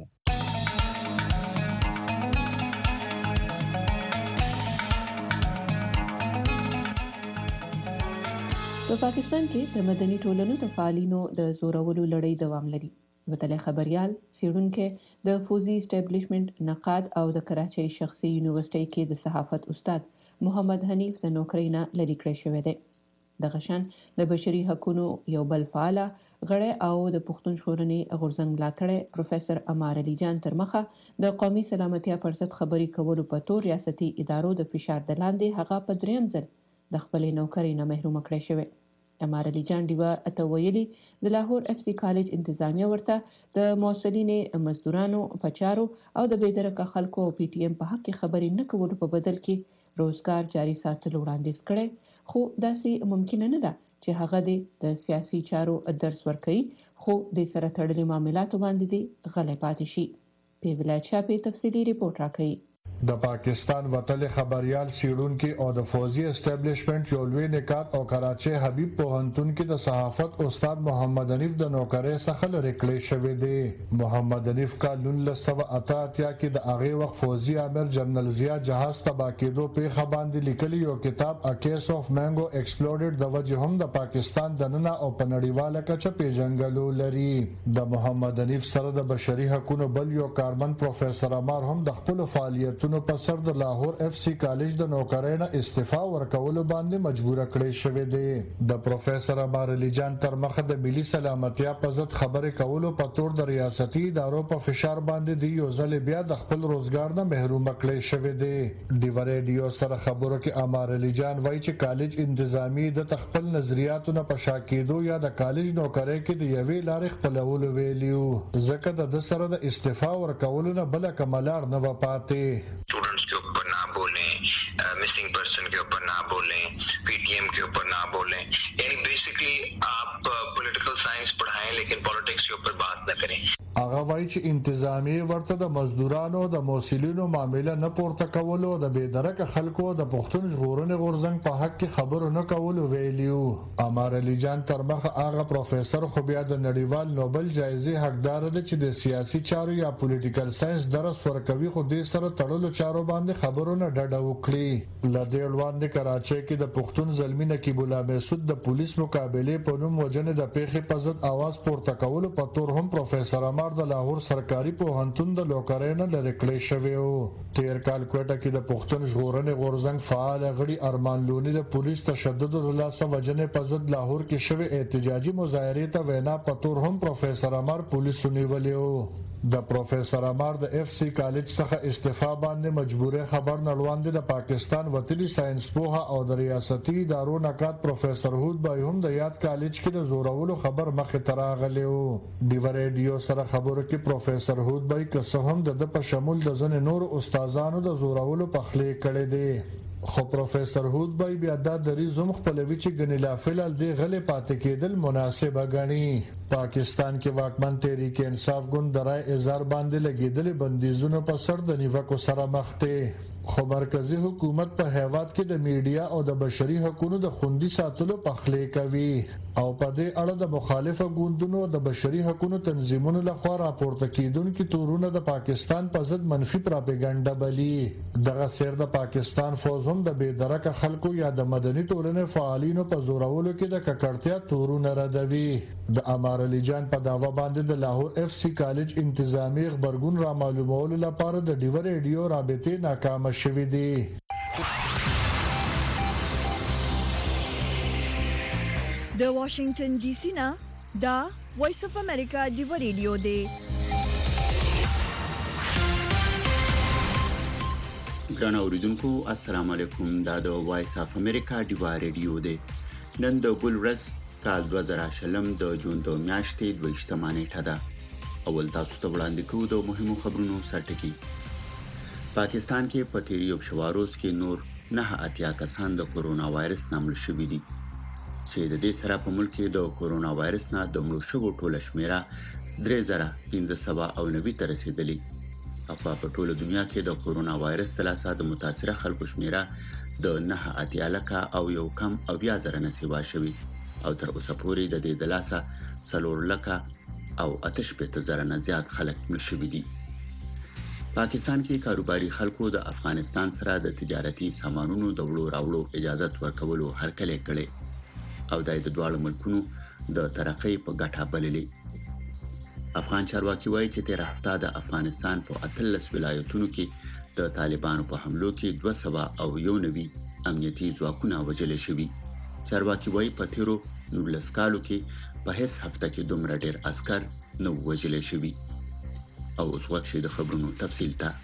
په پاکستان کې د مدني ټولنو د فعالینو د زورولو لړۍ دوام لري. وتلی خبريال سیړونکو د فوزي اسټابلیشمنت نقاد او د کراچۍ شخصي یونیورسيټي کې د صحافت استاد محمد حنیف د نوکری نه لری کړی شوی دی. د غشن د بشري حقوقو یو بل فعال غړی او د پښتون ژغورنې غورځنګ ملاتړی پروفیسور امار علي جان تر مخه د قومي سلامتیا پر ضد خبري کولو په تور ریاستي ادارو د فشار د لاندې هغه په دریم ځل د خپل نوکری نه محروم کړی شوی. امار علي جان دیوا اتویلی د لاهور اف سی کالج انتظامیه ورته د موصلین مزدورانو پچارو او د بيدرکه خلکو او پی ټی ایم په حق خبرې نه کولو په بدل کې روزګار جاري ساتلو وړاندیز کړي، خو داسې ممکن نه ده چې هغه د سیاسي چارو درس ورکړي خو د سره تړلي معاملاتو باندې دی غلې پاتې شي. په ولایت شاپي تفصیلی ریپورت راکړي. د پاکستان وتلی خبريال سیړونکو او د فوزي اسټابلیشمنت یو لوی نکات او کراچي حبیب پوهنتون کې د صحافت استاد محمد حنیف د نوکری څخه لری کړی شوی دی. محمد حنیف کال 1988 کې د هغه وخت فوزي امیر جنرال ضیا جهاز تبا کېدو په خباندې لیکلی یو کتاب ا کیس اف مانگو ایکسپلوډډ د وجه هم د پاکستان د نن او په نړیواله کچه پیژنګلو لري. د محمد حنیف سره د بشري حقوقو بل یو کارمن پروفیسور امار هم د خپل فعالیتونو په سر د لاهور اف سی کالج د نوکری نه استعفا ورکولو باندې مجبور کړی شوی دی. د پروفیسور امار علي جان تر مخه د ملي سلامتیا په ضد خبرې کولو په تور د ریاستي ادارو په فشار باندې دی یو ځل بیا د خپل روزګار نه محروم کړی شوی دی. د ریډیو سره خبرو کې امار علي جان وایي چې کالج انتظامی د خپل نظریاتو نه پشا کېدو یا د کالج نوکری کې د یوې لارې خپلولو ویلیو ځکه د سره د استعفا ورکولو نه بل کمالار نه و پاتې. स्टूडेंट्स के ऊपर ना बोलें, मिसिंग पर्सन के ऊपर ना बोलें, पीटीएम के ऊपर ना बोलें. यानी बेसिकली आप पॉलिटिकल साइंस पढ़ाएं लेकिन पॉलिटिक्स के ऊपर बात न करें. هغه وایي چې انتظامی ورته د مزدورانو د موصلینو معاملې نه پورته کولو د بيدرکه خلکو د پښتون ژغورنې غورځنګ په حق کې خبرو نه کولو ویلیو. امار علي جان تر مخه هغه پروفیسور خو بیا د نړیوال نوبل جایزې حقدار دی چې د سیاسي چارو یا پولیټیکل ساينس درس ورکوي خو د سره تړلو چارو باندې خبرو نه ډډه وکړي. لدې وړاندې کراچۍ کې د پښتون زلمی نقیب الله مسعود د پولیس مقابله په نوم وجنه د پیښې په ضد आवाज پورته کولو په تور هم پروفیسور د لاهور سرکاري پوهنتون د لوکرۍ نه لری کړی شوی وو. تیر کال کوټه کې د پښتون ژغورنې غورځنګ فعال غړي ارمان لونی د پولیس تشدد د لاسه وجنه په ضد لاهور کې شوی احتجاجي مظاهره ته وینا په تور هم پروفیسور امار پولیس نیولیو. د پروفیسور امار د اف سی کالج څخه استعفا باندې مجبوره خبر نړوند د پاکستان وتلی ساينس پوها او د ریاستي ادارو نقاد پروفیسور هود بای هم د یاد کالج کې د زورولو خبر مخه تراغلیو. دی ریډیو سره خبرو کې پروفیسور هود بای که هم د په شمول د ځن نور استادانو د زورولو پخلی کړي دي. خو پروفیسور هود بای بیا د ریزوم خپلوي چې غنیلا فلال دی غلې پاتې کېدل مناسبه غني. پاکستان کې واکمن تحریک انصاف ګوند درای اظهار باندې لګیدل بندیزونو په سر د نیوکو سره مخ ته. خو مرکزی حکومت په هیواد کې د میډیا او د بشري حقوقو د خوندي ساتلو پخلی کوي او په دې اړه د مخالفه ګوندونو د بشري حقوقو تنظیمونو لخوا راپورته کیدونکو تورونه د پاکستان په ضد منفي پروپاګاندا بلی. دغه سیر د پاکستان فوج هم د بيدرکه خلکو یا د مدني ټولنې فعالینو په زورولو کې د ککړتیا تورونه ردوي. د امار علي جان په داوا باندې د لاهور اف سی کالج انتظامی خبرګون را معلومولو لپاره د ډیو ریډیو رابطه ناکام شوې دي. د واشنگټن ډي سي نه دا وایس اف امریکا ډیو ریډیو دی. ګران اوریدونکو السلام علیکم. دا د وایس اف امریکا ډیو ریډیو دی. نن د ګل ورځ کال 2020 د جون د میاشتې 28مه نیټه ده. اول تاسو ته وړاندې کوو د مهمو خبرونو سرټکی. پاکستان کې په تیر یو شواروز کې نور 9 کسان د کورونا وایرس نامل شوي دي چې د دې سره په ملک کې د کورونا وایرس نه د مړو شوو ټوله شمیره 3590 ته رسیدلې. په ټوله دنیا کې د کورونا وایرس تلاسه د متاثره خلکو شمیره د 9 لکه او یو کم او بیا زره نه سیوا شوي او تر اوسه پورې د دې دلاسه 4 لکه او 88 زره نه زیات خلک مړ شوي دي. پاکستان کې کاروباري خلکو د افغانستان سره د تجارتي سامانونو د وړو راوړو اجازه ورکولو هرکلی کړي او د دواړو ملکونو د ترقۍ په ګټه بللې. افغان چارواکي وایي چې تیر هفته د افغانستان په 13 ولایتونو کې د طالبانو په حملو کې 291 امنیتي ځواکونه وژل شوي. چارواکي وایي په تیرو 19 کالو کې په هیڅ هفته کې دومره ډېر عسكر نو وژل شوي. او اوس وخت د خبرونو تفصیل ته.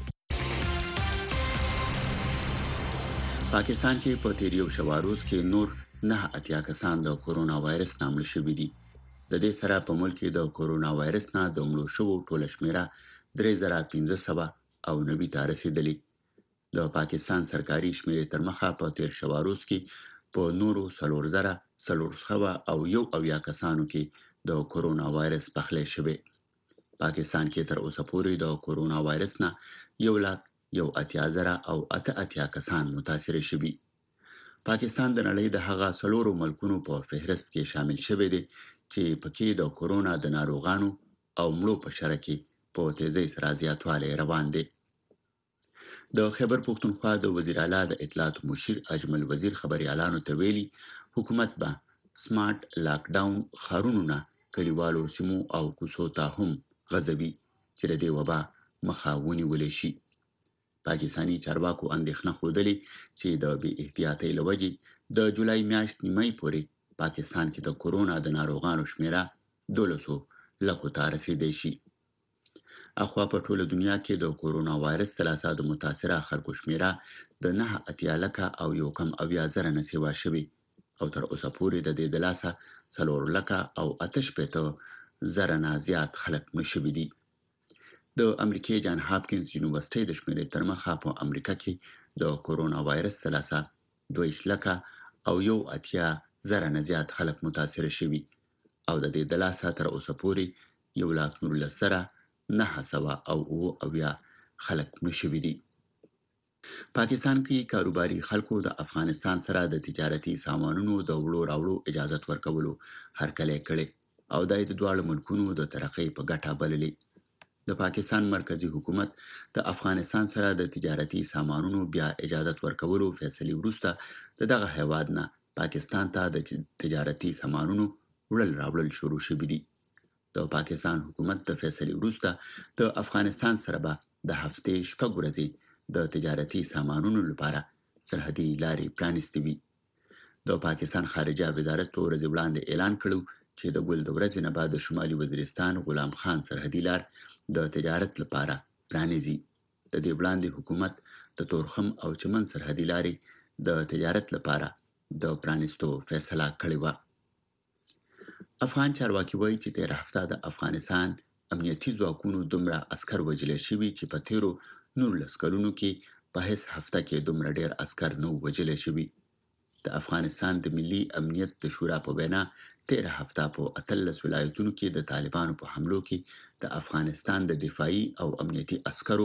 پاکستان کې په تیر یو شواروز کې نور 9 کسان د کورونا وایرس نامل شوي دي. د دې سره په ملک کې د کورونا وایرس نه د مړو شوو ټوله شمیره 3590 ته رسیدلې. د پاکستان سرکاري شمیرې تر مخه په تیر شواروز کې په نورو 4000 او یو اویا کسانو کې د کورونا وایرس پخلی شوی. پاکستان کې تر اوسه پورې د کورونا وایرس نه 1,80,000 او 88 کسان متاثر شوي. پاکستان د نړۍ د هغه 4 ملکونو په فهرست کې شامل شوی دی چې پکې د کورونا د ناروغانو او مړو په شمېر کې په تیزی سره زیاتوالی روان دی. د خیبر پختونخوا د وزیر اعلی د اطلاعات مشیر اجمل وزیر خبريالانو ته ویلي حکومت به سمارټ لاک ډاون خارونو نه کلیوالو سیمو او کوڅو ته هم غزوي چې د دې وبا مخه ونیولې شي. پاکستاني چارواکو اندېښنه ښودلې چې د بې احتیاطۍ له وجې د جولای میاشت نیمایي پورې پاکستان کې د کورونا د ناروغانو شمیره 1200 لکو ته رسیدلی شي. اخوا په ټوله دنیا کې د کورونا وایرس تلاسه د متاثره خلکو شمیره د 9 لکه او یو کم اویا زره نه سیوا شوي او تر اوسه پورې د دې دلاسه 4 لکه او 88 زره نه زیات خلک مړ شوي دي. د امریکای جان هاپکینز یونیورسيټي د شمیرې تر مخه په امریکا کې د کورونا وایرس تلاسه 2 لکه او یو اتیا زره نه زیات خلک متاثر شوي او د دې دلاسه تر اوسه پورې 1,19,900 او اویا خلک مړ شوي دي. پاکستان کې کاروباري خلکو د افغانستان سره د تجارتي سامانونو د وړو راوړو اجازه ورکولو هرکلی کړي او د دواړو ملکونو د ترقۍ په ګټه بللې. د پاکستان مرکزی حکومت د افغانستان سره د تجارتي سامانونو بیا اجازه ورکولو فیصله وروسته دغه هیواد نه پاکستان ته د تجارتي سامانونو وړل راوړل شروع شوي دي. د پاکستان حکومت د فیصله وروسته د افغانستان سره به د هفتې شپږ ورځې د تجارتي سامانونو لپاره سرحدي لارې پرانیستې وي. د پاکستان خارجه وزارت په ورځ وړاندې اعلان کړو چې د ګل د ورځې نه بعد د شمالي وزیرستان غلام خان سرحدي لار د تجارت لپاره پرانیزي. د دې وړاندې حکومت د تورخم او چمن سرحدي لارې د تجارت لپاره د پرانیستو فیصله کړې وه. افغان چارواکي وایي چې تیر هفته د افغانستان امنیتي ځواکونو دومره عسكر وژل شوي چې په تیرو 19 کلونو کې په هیڅ هفته کې دومره ډېر عسكر نو وژل شوي. د افغانستان د ملي امنیت د شورا په وینا تیر هفته په 13 ولایتونو کې د طالبانو په حملو کې د افغانستان د دفاعي او امنیتي عسکرو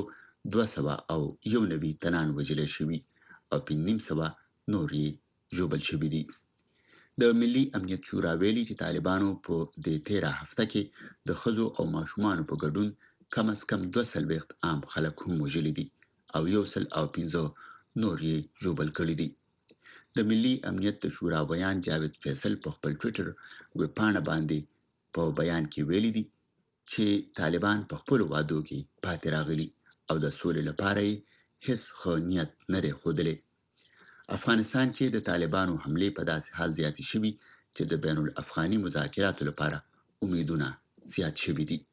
291 تنان وژل شوي او 500 نور یې ژوبل شوي دي. د ملي امنیت شورا ویلي چې طالبانو په د تیر هفته کې د ښځو او ماشومانو په ګډون کم از کم 240 عام خلک هم وژلي دي او 115 نور یې ژوبل کړي دي. د ملي امنیت د شورا بیان جاوید فیصل په خپل ټوئیټر ویبپاڼه باندې په بیان کې ویلي دي چې طالبان په خپل وعدو کې پاتې راغلي او د سولې لپاره هیڅ ښه نیت نه دی ښودلی. افغانستان کې د طالبانو حملې په داسې حال زیاتې شوي چې د بین الافغاني مذاکراتو لپاره امیدونه زیات شوي دي.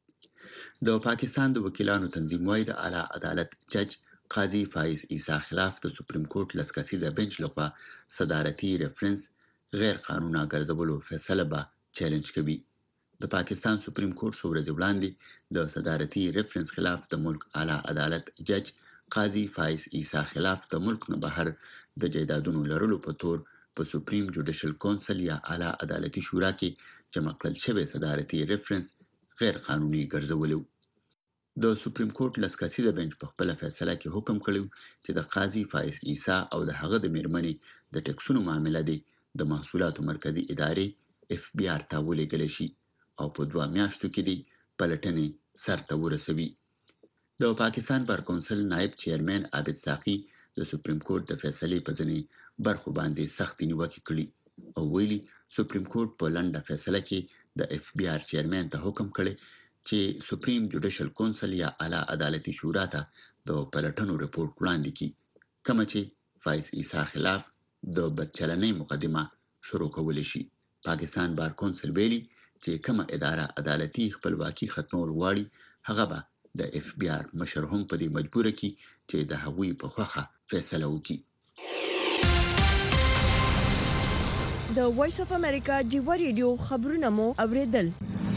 د پاکستان د وکیلانو تنظیم وايي د اعلی عدالت جج قاضي فایز عیسی خلاف د سپریم کورټ لسکسیزه بنچ لخوا صدارتي ریفرنس غیر قانوني ګرځولو فیصله به چیلنج کوي. د پاکستان سپریم کورټ څو ورځې وړاندې د صدارتي ریفرنس خلاف د ملک اعلی عدالت جج قاضي فایز عیسی خلاف د ملک نه بهر د جایدادونو لرلو په تور په سپریم جوډیشل کونسل یا اعلی عدالتي شورا کې جمع کړل شوی صدارتي ریفرنس غیر قانوني ګرځولو. د سپریم کورټ لسکاسي د بنچ په خپل فیصله کې حکم کړی چې د قاضي فایز عیسی او د هغه د میرمنې د ټیکسونو معامله دی د محصولاتو مرکزی ادارې FBI ته ولېږل شي او په 2 میاشتو کې دی پلټنې سرته ورسوي. د پاکستان بار کونسل نائب چیرمن عابد ساقي د سپریم کورټ د فیصلې په ځینې برخو باندې سخت نیوکه کړې او ویلي سپریم کورټ په لنډه فیصله کې د FBI چیرمن ته حکم کړی چې سپریم جوډیشل کونسل یا اعلی عدالتي شورا ته د پلټنو رپورټ وړاندې کړي کوم چې فایز عیسی خلاف د بدچلنۍ مقدمه شروع کول شي. پاکستان بار کونسل ویلي چې کومه اداره عدالتي خپلواکي ختمول غواړي هغه به د FBI مشر هم په دې مجبور کی چې د هغوی په خوخه فیصله وکړي. د وایس اف امریکا ډیو ریډیو خبرونه مو اوریدل.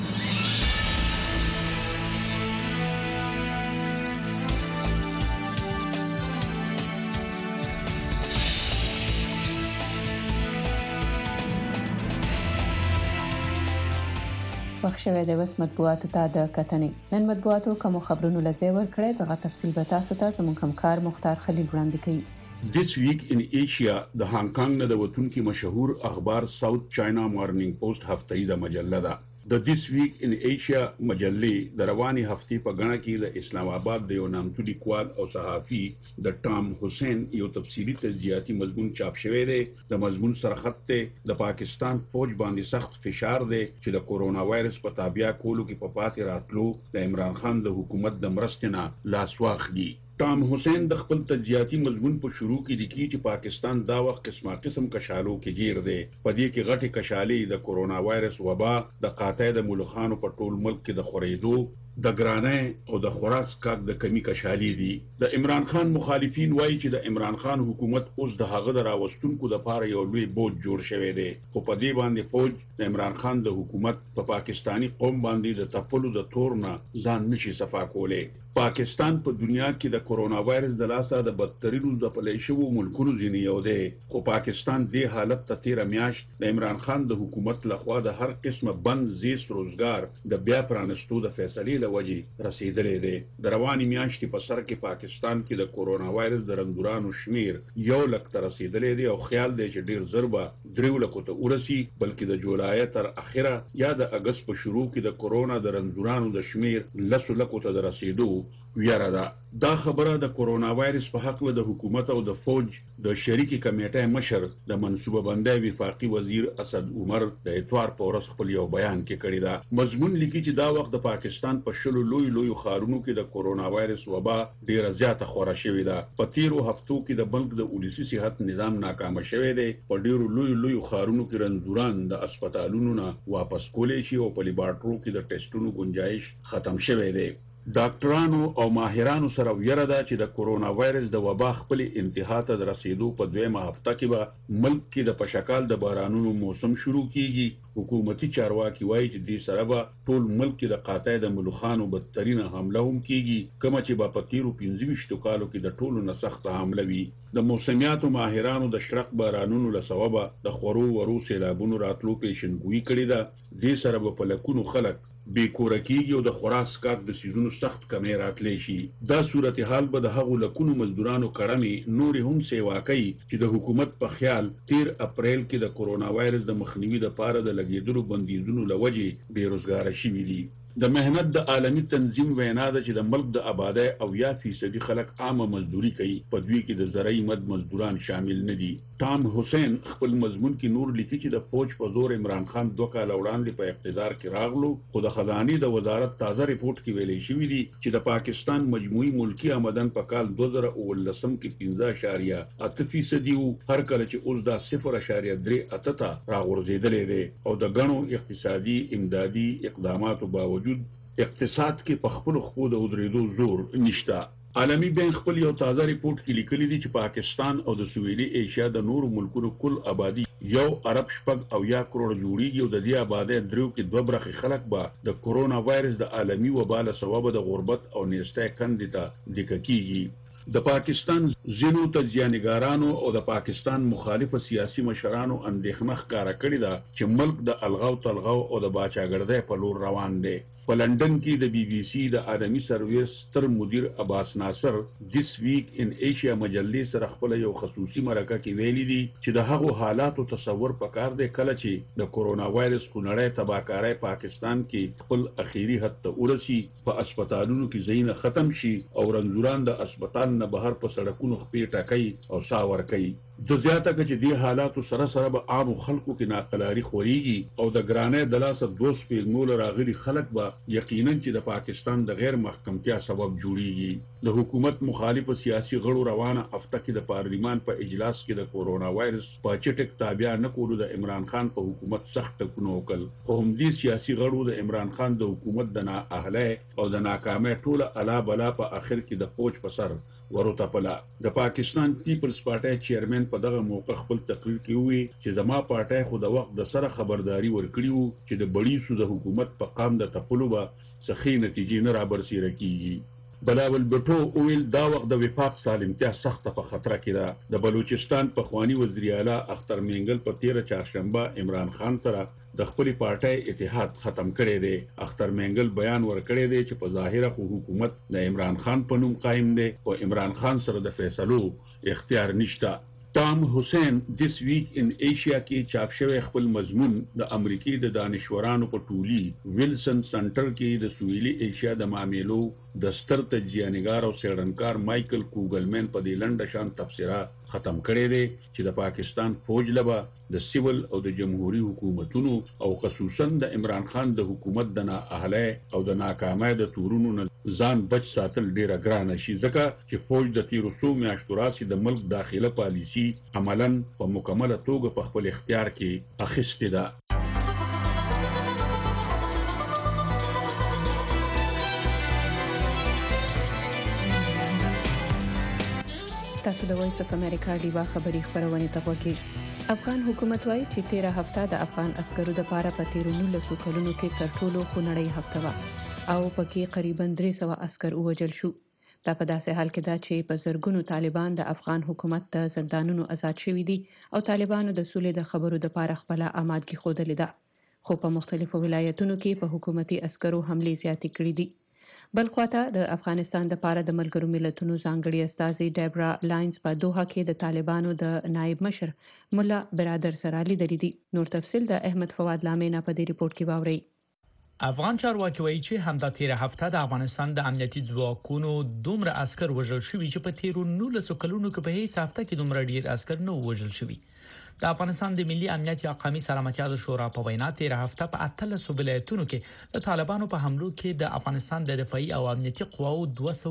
وښه د وس مطبوعاتو ته د کتنې نن مطبوعاتو کوم خبرونه لږه ور کړې دغه تفصیل به تاسو ته زموږ همکار مختار خلیل وړاندې کوي. This week in Asia د هانګ کانګ نه د وتونکو مشهور اخبار ساوث چاینا مارنینګ پوسټ هفته‌ایزه مجله ده. د This week in Asia مجلې د رواني هفتې په غاڼه کې د اسلام آباد د یو نامتو لیکوال او صحافي د ټام حسین یو تفصیلی تجزیاتی مضمون چاپ شوی دی. د مضمون سره خط ته د پاکستان فوج باندې سخت فشار دی چې د کورونا وایرس په تابع کولو کې په پاتې راتلو د عمران خان د حکومت د مرستې نه لاس واخلي. ټام حسین د خپل تجزیاتی مضمون په شروع کې لیکي چې پاکستان دا وخت قسم کشالو کې گیر دی. په دې کې غټي کشالې د کورونا وایرس وبا د قاطع د ملخانو په ټول ملک کې د خورېدو د ګرانۍ او د خوراک سکاک د کمی کشالې دي. د عمران خان مخالفین وایي چې د عمران خان حکومت اوس د هغه د راوستونکو د پاره یو لوی بوج جوړ شوی دی خو په دې باندې فوج د عمران خان د حکومت په پاکستانی قوم باندې د تپلو د تور نه ځان نشي صفا کوله. پاکستان په دنیا کې د کورونا وایرس د لاسه د بدترینو د پلیشو ملکونو ځینې یو دی خو پاکستان د حالت ته 13 میاشت د عمران خان د حکومت لخوا د هر قسمه بند زیست روزګار د بیا پرانستو د فیصلې لوجې رسیدلې دی. د رواني میاشتې په سر کې پاکستان کې د کورونا وایرس د رنځورانو شمیر 1 لک ته رسیدلې دی او خیال دی چې ډیر ضربه 3 لکو ته ورسی بلکې د جولای تر اخره یا د اگست په شروع کې د کورونا د رنځورانو د شمیر 10 لکو ته رسیدو ویره ده. دا خبره د کورونا وایرس په حق له د حکومت او د فوج د شریکي کمیټې مشر د منصوبه بندۍ وفاقي وزیر اسد عمر د اتوار په ورځ خپل یو بیان کې کړی دا. مضمون لیکي چې دا وخت د پاکستان په شلو لوی خارونو کې د کورونا وایرس وبا ډیره زیاته خوره شوې ده. په 13 هفتو کې د بلک د ولسی صحت نظام ناکام شوی دی. په ډیرو لوی خارونو کې رنځوران د هسپتالونو نه واپس کولې شي او په لیبارټرو کې د ټیسټونو گنجائش ختم شوی دی. ډاکټرانو او ماهرانو سره ویره ده چې د کورونا وایرس د وبا خپل انتها ته رسیدو په 2 هفته کې به ملک کې د پشکال د بارانونو موسم شروع کیږي. حکومتي چارواکي وایي چې د سره به ټول ملک کې د قاطع د ملخانو بدترینه حمله هم کیږي کوم چې په 25 کالو کې د ټولو نه سخت حمله وي. د موسمیاتو ماهرانو د شرق بارانونو له سببه د خورو ورو سیلابونو راتلو پیشنګوئی کړې ده. د سره به په لکونو خلک بیکوره کیږي او د خوراک سکاک د سیزونو سخت کمی راتلی شي. دا صورتحال به د هغو لکونو مزدورانو کړمې نورې هم سیوا کوي چې د حکومت په خیال 13 اپریل کې د کورونا وایرس د مخنیوي لپاره د لګیدلو بندیزونو لوجې بیروزګار شوي دي. د مهنت د عالمی تنظیم وینا ده چې د ملک د آبادی او 1% خلک عامه مزدوري کوي په دوی کې د زرعي مد مزدوران شامل نه دي. ټام حسین خپل مضمون کې نور لیکي چې د فوج په زور عمران خان 2 کال وړاندې په اقتدار کې راغلو خو د خزانه د وزارت تازه ریپورت کې ویلي شوی دی چې د پاکستان مجموعي ملکی آمدن په کال 2019 کې 15.8% وو هر کله چې اوس دا 0.38 ته راغورځیدلې دی او د غنو اقتصادي امدادي اقداماتو باوجود اقتصاد کې په خپل خپو د ودرېدو زور نشته. عالمی بانک خپل یو تازه ریپورت کې لیکلي دی چې پاکستان او د سویلي ایشیا د نورو ملکونو کل آبادی 1.6 کروڑ جوړیږي او د دې آبادی درو کې 2 خلک به د کورونا وایرس د عالمی وبا له سبب د غربت او نېستۍ کندې ته دککیږي د پاکستان زینو تجزیه‌نګارانو او د پاکستان مخالف سیاسي مشرانو اندېښنه ښکاره کړې ده چې ملک د الغاو تلغاو او د باچاګردۍ په لور روان دی په لندن کې د بي بي سي د عالمي سرویس تر مدیر عباس ناصر دیس ویک ان ایشیا مجلې سره خپل یو خصوصي مرکه کې ویلي دي چې د هغو حالاتو تصور پکار دی کله چې د کورونا وایرس خونړی تباکارۍ پاکستان کې خپل اخیری حد ته ورسي په اسپیټالونو کې ځایونه ختم شي او رنځوران د اسپیټال نه بهر په سړکونو خپې ټکای او سا ورکوي د زیاته کې د حالاتو سره به عام خلکو کې ناقلاري خوريږي او د ګرانې د لاسه دوست پیغمول راغلي خلک به یقینا چې د پاکستان د غیر محکمتیا سبب جوړیږي د حکومت مخالف سیاسي غړو روانه هفته کې د پارلیمان په اجلاس کې د کورونا وایرس په چټک تابع نه کولو د عمران خان په حکومت سخت ټکونه وکړ خو هم دې سیاسي غړو د عمران خان د حکومت د نااهله او د ناکامۍ ټوله الا بلا په اخر کې د پوج په سر ورتپلا د پاکستان پیپلز پارټي چیرمن په دغه موقع خپل تقریر کې وی چې زما پارټي خو د وخت د سره خبرداري ورکړیو چې د بړی سود حکومت په قام د تپلو به سخی نتیجې نه رابرسیره کیږي بلاول بټو اویل دا وخت د وفاق سالمتیا سخت په خطر کې ده د بلوچستان په خوانی وزیر اعلی اختر مینګل په 13 چهارشنبه عمران خان سره د خپل پارټي اتحاد ختم کړي دي اختر مینګل بیان ورکړی دی چې په ظاهره خو حکومت د عمران خان په نوم قائم دی او عمران خان سره د فیصلو اختیار نشته ټام حسین دیس ویک ان ایشیا کې چاپ شوی خپل مضمون د امریکای د دانشورانو په ټولي ویلسن سنټر کې د سویلي ایشیا د معاملو د ستر تجزیه‌نګار او څېړنکار مایکل کوګلمن په دې لنډه شان تفسیره ختم کړی دی چې د پاکستان فوج لبا د سیول او د جمهوریت حکومتونو او خصوصا د عمران خان د حکومت د نااهله او د ناکامۍ د تورونو نه ځان بچ ساتل ډیره ګرانه شي ځکه چې فوج د تیرو څو میاشتو راځي د ملک داخله پالیسی عملاً په مکمله توګه په خپل اختیار کې اخیستې ده تاسو د وایس اف امریکا ډیوا خبری خبرونه ته وګورئ افغان حکومت وايي چې 13 هفته د افغان عسکرو د پاره په 13 کلونو کې تر ټولو خونړی هفته و او پکې قریبا 300 عسكر وژل شو دا په داسې حال کې ده چې په زرګونو طالبان د افغان حکومت د زندانونو آزاد شوي دي او طالبانو د سولې د خبرو د پاره خپل آمادګي خوده لیده خو په مختلفو ولایتونو کې په حکومتي عسکرو حمله زیاتې کړې دي بل خواته د افغانستان د پاره د ملګرو ملتونو ځانګړي استاذي ډیبرا لاینز په دوحه کې د طالبانو د نائب مشر مولا برادر سره لیدل دي نور تفصيل د احمد فواد لامینا په دې ریپورت کې واوري افغان چارواکي وایي چې همدا 13 هفته د افغانستان د امنیتي ځواکونو دومره عسكر وژل شوي چې په 13 کلونو کې په هیڅ هفته کې دومره ډیر عسكر نه وژل شوي د افغانستان د ملي امنیت یا قومي سلامتیا د شورا په وینا 13 هفته په 18 ولایتونو کې د طالبانو په حملو کې د افغانستان د دفاعي او امنیتي قواو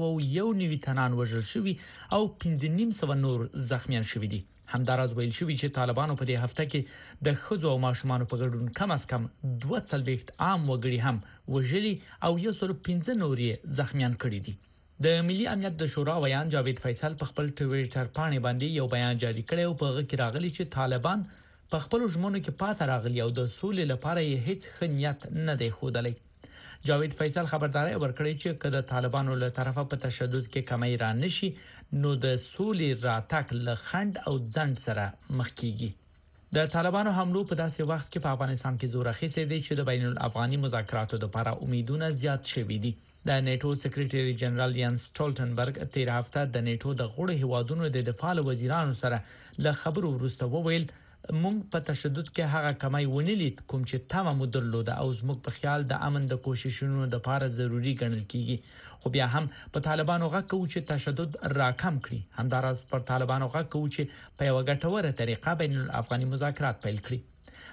201 تنان وژل شوي او 1500 نور زخمیان شوي دي همدارز ویل شوی چې طالبانو په دې هفته کې د خځو او ماشومان په ګډون کم از کم 240 عام وګړي هم وژلي او 115 نورې زخمیان کړي دي د ملي امنیت د شورا ویان جاوید فیصل په خپل ټویټر باندې باندې یو بیان جاری کړی او په هغه کې راغلی چې طالبان په خپل ژمنو کې پاتې راغلي او د سولې لپاره یې هیڅ خنیت نه دی ښودلی جاوید فیصل خبرداري ورکړی چې کله طالبانو له طرفه په تشدد کې کمی را نشي نو د سولې راتګ له خند او ځند سره مخ کیږي د طالبانو حملو په داسې وخت کې په افغانستان کې زور اخیسته دي چې د بین الافغاني مذاکراتو لپاره امیدونه زیات شوي دي د نیټو سیکریټری جنرال یانس سټولټنبرګ 13 هفته د نیټو د غړو هیوادونو د دفاع وزیرانو سره له خبرو وروسته وویل مونږ په تشدد کې هغه کمای ونیلید کوم چې تمام مدرلوده او زموږ په خیال د امن د کوششونو لپاره ضروری ګڼل کیږي خو بیا هم په طالبانو غږ کوي چې تشدد راکم کړي همدارس پر طالبانو غږ کوي چې په یو ګټوره طریقه بین الافغاني مذاکرات پیل کړي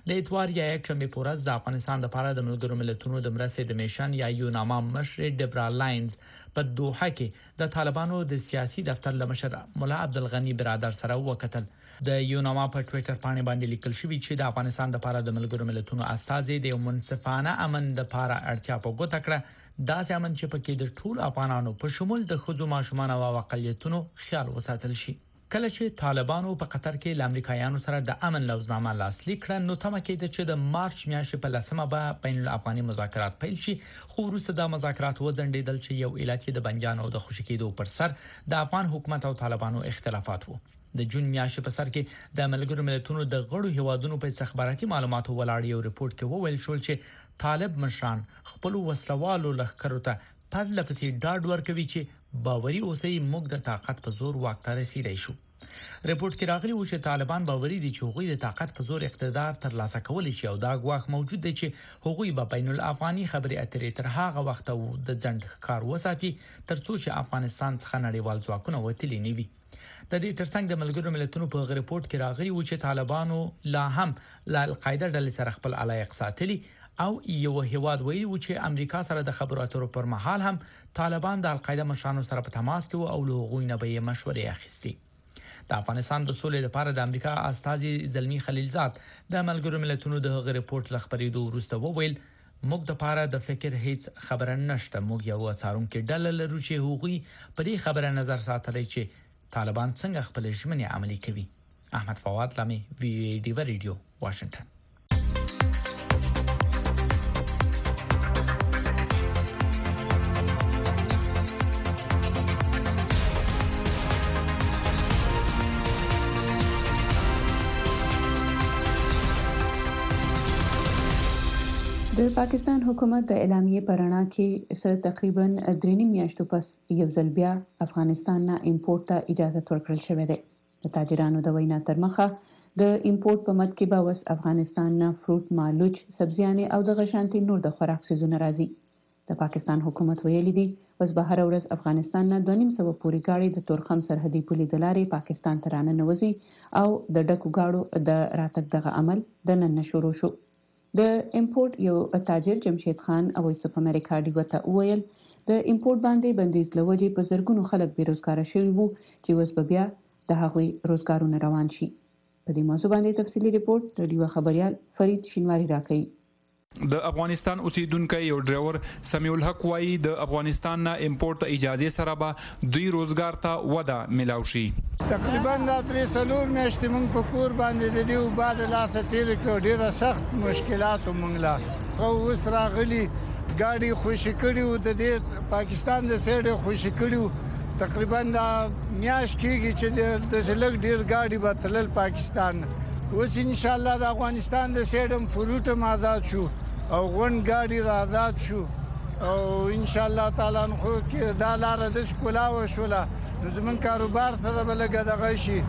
د اتوار یا یک شنبه په ورځ د افغانستان لپاره د ملګرو ملتونو د مرستې د میشن یا یوناما مشر ډبرا لاینز په دوحه کې د طالبانو د سیاسي دفتر لمشر مولا عبدالغنی برادر سره وکتل. د یوناما په ټوئیټر باندې لیکل شوی چې د افغانستان لپاره د ملګرو ملتونو استازي د منصفانه امن لپاره اړتیا په ګوته کړه، دا ځامن چې پکې د ټول افغانانو په شمول د خود ماشومان او اقلیتونو خیال وساتل شي. کله چې طالبانو په قطر کې د امریکایانو سره د امن لوزنامه لاسلیک کړه، نو تمه کېده چې د مارچ میاشتې په لسمه به بین الافغاني مذاکرات پیل شي، خو وروسته د مذاکرات وځنډېدل چې یو علت د بنجانو د خوشی کېدو پر سر د افغان حکومت او طالبانو اختلافات وو. د جون میاشتې په سر کې د ملګرو ملتونو د غړو هیوادونو په استخباراتي معلوماتو ولاړ یو ریپورت کې وویل شو چې طالب مشران خپل وسلوالو لخرو ته پرله پسې ډاډ ورکوي چې باوري اوسئ موږ د طاقت په زور واک ته رسیدای شو. ریپورت کې راغلی و چې طالبان باوري دي چې هغوی د طاقت په زور اقتدار ترلاسه کولی شي او دا ګواښ موجود دی چې هغوی به بین الافغاني خبرې اترې تر هغه وخت د ځنډ کار وساتي ترڅو چې افغانستان څخه نړیوال ځواکونه وتلی نه وي. د دې ترڅنګ د ملګرو ملتونو په ریپورت کې راغلی و چې طالبانو لا هم له القاعده ډلې سره خپل علایق ساتلي او یو هیواد ویلي و چې امریکا سره د خبرو اترو پر مهال هم طالبان د القاعده مشرانو سره په تماس کې او له هغوی نه به مشورې اخیستي. د افغانستان د سولې لپاره د امریکا استازي زلمی خلیلزاد د ملګرو ملتونو د ریپورت لخبرېدو وروسته وویل موږ د پاره د فکر هیڅ خبره نشته، موږ یو څارونکو ډله لرو چې هغوی په دې خبره نظر ساتلی چې طالبان څنګه خپل ژمنې عملي کوي. احمد فواد لامي وی ای ډی ریډیو واشنگټن. د پاکستان حکومت د اعلامیې پرانا کې سره تقریبا 3 میاشتو پس یو ځل بیا افغانستان نه امپورټ ته اجازه ورکړل شوې ده. د تاجرانو د وینا تر مخه د امپورټ په مد کې به وس افغانستان نه فروټ، مالوچ، سبزیانې او د غشانتي نور د خوراک سيزونه راځي. د پاکستان حکومت ویلي دی وس به هر ورځ افغانستان نه 2.5 پورې گاډي د تورخم سرحدي پولې د لارې پاکستان ته راننوځي او د ډکو گاډو د راتګ دغه عمل د نن شروع شو. د امپورټ یو تاجر جمشید خان او وایس اف امریکا ډیو ته ویل د امپورټ باندې بندیز لوجې په زرګونو خلک بیروزګار شوي وو چې وس بیا د هغوی روزګارونه روان شي. په دې موضوع باندې تفصیلی ریپورت ریډیو خبريال فرید شینواری راکړي. د افغانستان اوسیدونکو یو ډرایور سمیع الحق وايي د افغانستان نه امپورټ ته اجازه سره به دوی روزګار ته وده ملاو شي. تقریبا د 3 میاشتې موږ په کور باندې د دیو بعد لاته تیر کړ، ډیره سخت مشکلات موږ او اوس راغلي ګاډي خوشی کړیو د دې پاکستان د سیډ خوشی کړیو تقریبا د میاش کېږي چې د زلګ ډیر ګاډي به تلل پاکستان. اوس ان شاء الله د افغانستان د سیډم فروټ آزاد شو او غون ګاډي را آزاد شو او ان شاء الله تعالی خو کې دا لار د شکولا وشوله نو زمون کاروبار سره بلګه دغه شي.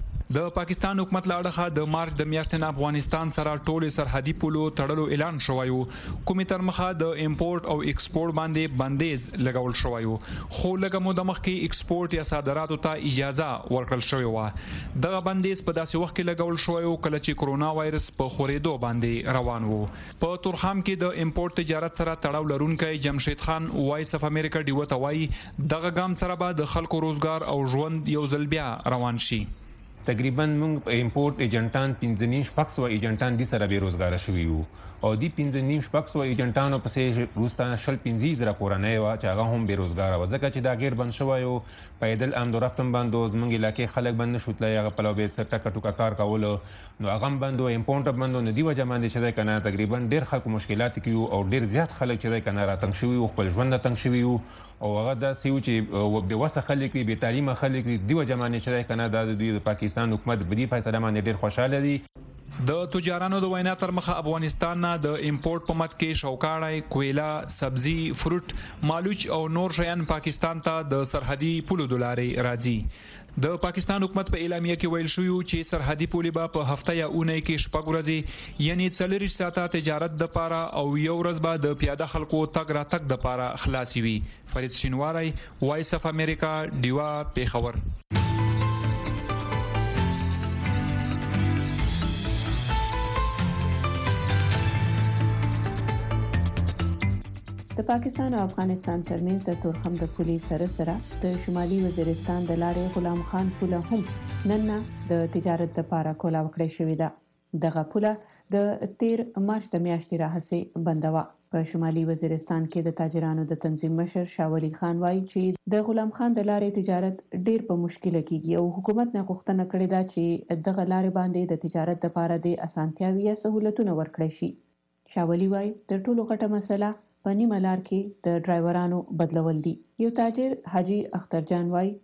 د پاکستان حکومت لاړه د مارچ د میاشتې نه افغانستان سره ټول سرحدي پولو تړلو اعلان شوی وو، کومې تر مخه د امپورټ او ایکسپورټ باندې بندیز لګول شوی وو، خو لږه موده مخکې ایکسپورټ یا صادراتو ته اجازه ورکړل شوی و. دغه بندیز په داسې وخت کې لګول شوی وو کله چې کرونا وایرس په خورېدو باندې روان وو. په تورخم کې د امپورټ تجارت سره تړاو لرونکي جمشید خان وایس اف امریکا ډیو ته وایي دغه ګام سره به د خلکو روزګار او ژوند یو ځل بیا روان شي. تقریبا موږ امپورټ ایجنټان 15 ایجنټان دي سره بیروزګار شوي وو او دی 15 ایجنټانو پسې روستا شل 15 را کورنۍ و چې هغه هم بیروزګار و ځکه چې دا غیر بند شوی او پیدل آمد و رفتم باندې زمونږ علاقې خلک بند شوتل هغه په لوبې ټکا ټوکا کار کول نو هغه بند او امپورټ بند نو دی وجه باندې چې دا کنه تقریبا ډیر خلکو مشکلات کیو او ډیر زیات خلک چې دا کنه راتنګ شوی او خپل ژوند تنګ شوی او هغه د سیو چې د وسه خلک به تعلیم خلک دی وجه باندې چې دا کنه د پاکستان حکومت په دې فیصله باندې ډیر خوشاله دي. د تجارانو د وینا تر مخه افغانستان نه د امپورټ په مت کې شوکاړی، کویلا، سبزی، فروټ، مالوچ او نور شیان پاکستان ته د سرحدي پولو دلارې راځي. د پاکستان حکومت په اعلامیه کې ویل شوی چې سرحدي پولې به په هفته یا اونۍ کې شپږ ورځې یعنی 40 ساعته تجارت د پاره او یو ورځ به د پیاده خلکو تګ راتګ د پاره خلاصي وي. فرید شینواری، وایس اف امریکا، ډیوا، پیښور. د پاکستان او افغانستان ترمنځ د تورخم د پولیس سره د شمالي وزیرستان د لارې غلام خان پوله هم نن د تجارت لپاره کولاو کړې شوې ده. دغه پوله د 13 مارچ د میاشتې راهیسې بنده وه. په شمالي وزیرستان کې د تاجرانو د تنظیم مشر شاه ولي خان وایي چې د غلام خان د لارې تجارت ډیر په مشکل کېږي او حکومت نه غوښتنه کړې ده چې دغه لارې باندې د تجارت لپاره د اسانتیاوي یا سہولتونه ورکړي شي. شاه ولي وایي تر ټولو غټه مسله په نیمه لار کې د ډرایورانو بدلول دي. یو تاجر حاجی اختر جان وایي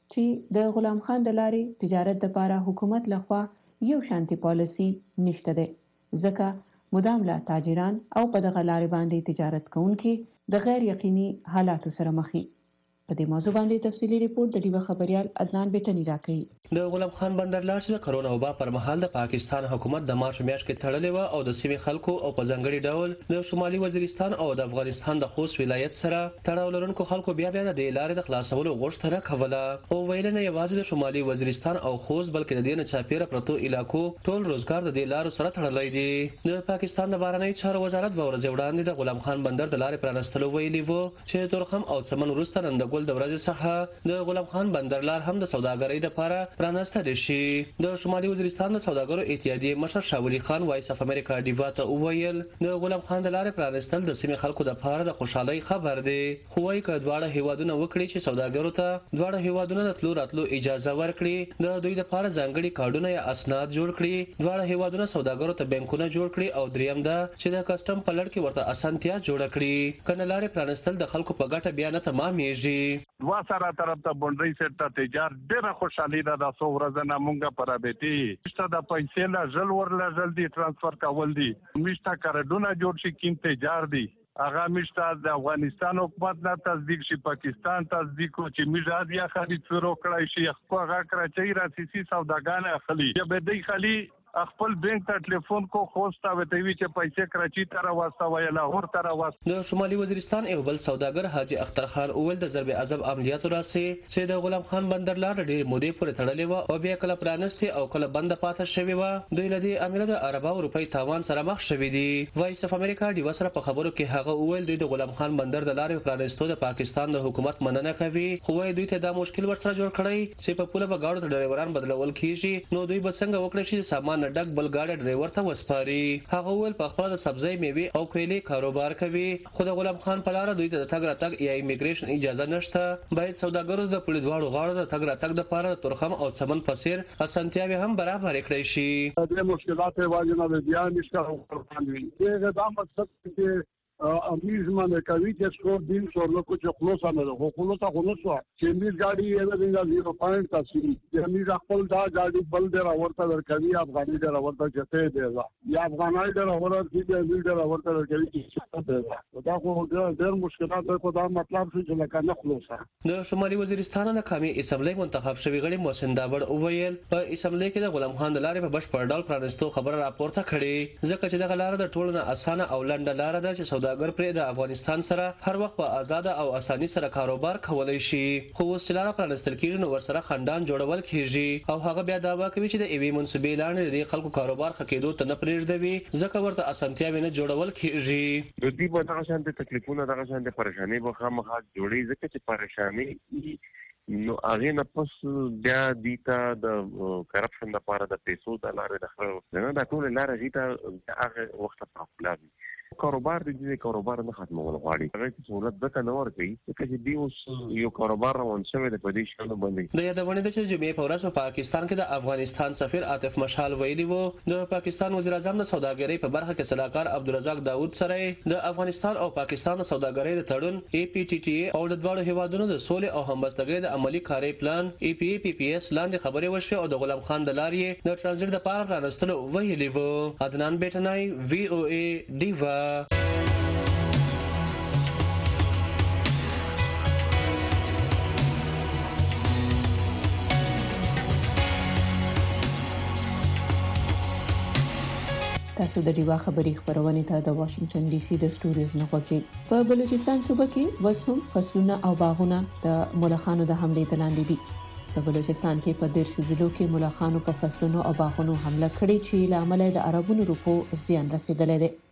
چې د غلام خان د لارې تجارت لپاره حکومت لخوا یو شانتي پالیسي نشته ده، ځکه مدام لا تاجران او په دغه لارې باندې تجارت کوونکي د غیر یقیني حالاتو سره مخ دي. په دې موضوع باندې تفصیلی ریپورت د ډیوه خبريال عدنان بیٹنی راکړي. د غلام خان بندر لار چې د کرونا وبا پر مهال د پاکستان حکومت د مارچ میاشتې کې تړلې و او د سیمې خلکو او په ځنګړي ډول د شمالي وزیرستان او د افغانستان د خوست ولایت سره تړاو لرونکو خلکو بیا د لارې د خلاصولو غوښتنه کوله او ویل نه یوازې د شمالي وزیرستان او خوست بلکې د دې نه چاپیره پرتو علاقو ټول روزګار د دې لارو سره تړلې دي. د پاکستان د بهرنی چارو وزارت به ورځ وړاندې د غلام خان بندر د لارې پرانستلو ویلي وو چې تورخم او څمن وروسته نن د ګل د ورځې څخه د غلام خان بندر لار هم د سوداګرۍ لپاره پرانستل شي. د شمالي وزیرستان د سوداګرو اتحادیې مشر شاه ولي خان وایس اف امریکا ډیوا ته وویل د غلام خان د لارې پرانستل د سیمې خلکو لپاره د خوشحالۍ خبر دی. خو وايي که دواړه هیوادونه وکړي چې سوداګرو ته دواړه هیوادونه د تلو راتلو اجازه ورکړي، د دوی لپاره ځانګړي کارډونه یا اسناد جوړ کړي، دواړه هیوادونه سوداګرو ته بانکونه جوړ کړي او دریم دا چې د کسٹم په لړ کې ورته اسانتیا جوړ کړي. کنه لارې پرانستل د خلکو په ګټه بیا نه تمامېږي. وا سره طرف ته بونډري سیټ ته تجار ډېره خوشحالي ده. د څو ورځې نه مونږه پر ابېتی شته د پیسې لا ژل ورله جلدی ترانسفر کول دي. میشته کارډونه جوړ شي کیم تجار دي هغه میشته د افغانستان حکومت نه تصدیق شي، پاکستان تصدیق کو چې میراث یا خرید فرو کړای شي. خو هغه کراچۍ راسي سوداګان اخلي یا به دی خالي خپل بانک ته ټلیفون کو خوستا وته وی چې پیسې کراچۍ ته راوسته وای لاهور ته راوسته. د شمالي وزیرستان یو بل سوداګر حاجی اختر خان اول د ضرب عذاب عملیاتو راسي چې د غلام خان بندر لار ډېر مودې پورې تړلې و او بیا کله پرانستي او کله بند پاتې شوی و. دوی لدی امیر د عربو روپۍ تاوان سره مخ شوی دي. وایس اف امریکا ډیوا سره په خبرو کې هغه اول دوی د غلام خان بندر د لارې پرانستو د پاکستان د حکومت مننه کوي، خو وايي دوی ته دا مشکل ورسره جوړ کړی چې په پوله به گاډو ډرایوران بدلول کیږي، نو دوی به څنګه وکړي چې سامان ډک بل گاډي ډرایور ته وسپاري. هغه ول په خپل د سبزی میوه او کویلي کاروبار کوي، خو د غلام خان په لار دوی ته د تګ راتګ یا ایمیګریشن اجازه نشته. باید سوداګرو د پولیس دواړو غاړو د تګ راتګ لپاره تورخم او څمن پسیر اسانتیاوي هم برابر کړی شي. د مشکلات واجب نه دي نشته ورته. دغه د مقصد چې امیزمان کوي چې سکور دین سورلو کو چې خلاص نه هو خلاص چې میز گاډي یې د 0 پوینټ تاسو چې میز خپل دا گاډي بل دی راورته ورکوي، افغاني دی راورته چته دی یا افغاني دی راورته چې دی راورته ورکوي چې دی. دا خو ډېر مشکلات په دا مطلب چې لکه نه خلاصه. د شمالي وزیرستان د قومي اسمبلی منتخب شوی غړي محسن داوړ اوویل په اسمبلی کې د غلام خان د لارې په بشپړ ډول پرانستو خبره راپورته کړي، ځکه چې د لارې د ټولنه اسانه او لنډه لار ده چې سوداګر پر د افغانستان سره هر وخت په آزاد او اساني سره کاروبار کولای شي. خو وسیلاره پرانستل کېږي نو ورسره خندان جوړول کېږي او هغه بیا دعوا کوي چې د ایوي منسوبې لاندې د خلکو کاروبار خکېدو ته نه پرېږدوي، ځکه ورته اسانتیاوي نه جوړول کېږي. د دې په دغه شان د تکلیفونو دغه شان د پریشانی به خامخا جوړي، ځکه چې پریشانی نو هغه نه پس بیا دیتا د کرپشن لپاره د پیسو د لارې د خلکو نه د ټول لارې دیتا هغه وخت په خپل کاروبار دې کاروبار نه ختمول غواړي. هغه چې سہولت ځکه نه ورکوي چې دی اوس یو کاروبار روان شوی د پدې شنو باندې. د یادونه ده چې جمعې په ورځ په پاکستان کې د افغانستان سفیر عاطف مشال ویلي وو د پاکستان وزیر اعظم د سوداګرۍ په برخه کې صلاحکار عبدالرزاق داوود سره د افغانستان او پاکستان د سوداګرۍ د تړون APTTA او د دواړو هیوادونو د سولې او همبستګۍ د عملی کاري پلان EPAPPS لاندې خبرې وشوه او د غلام خان د لارې د ترانزیت لپاره پرانستلو ویلي وو. عدنان بیٹنای VOA ډیوا. تاسو د ډیوا خبري خبرونه ته د واشنگټن ډي سي د سټوډیوز نه غوږی. په بلوچستان صوبه کې وسوم فصلونه او باغونه د ملخانو د حمله تلاندې دي. په بلوچستان کې په ډیر شذلو کې ملخانو په فصلونو او باغونو حمله کړې چې لامل د عربونو روپو زیان رسیدلې ده.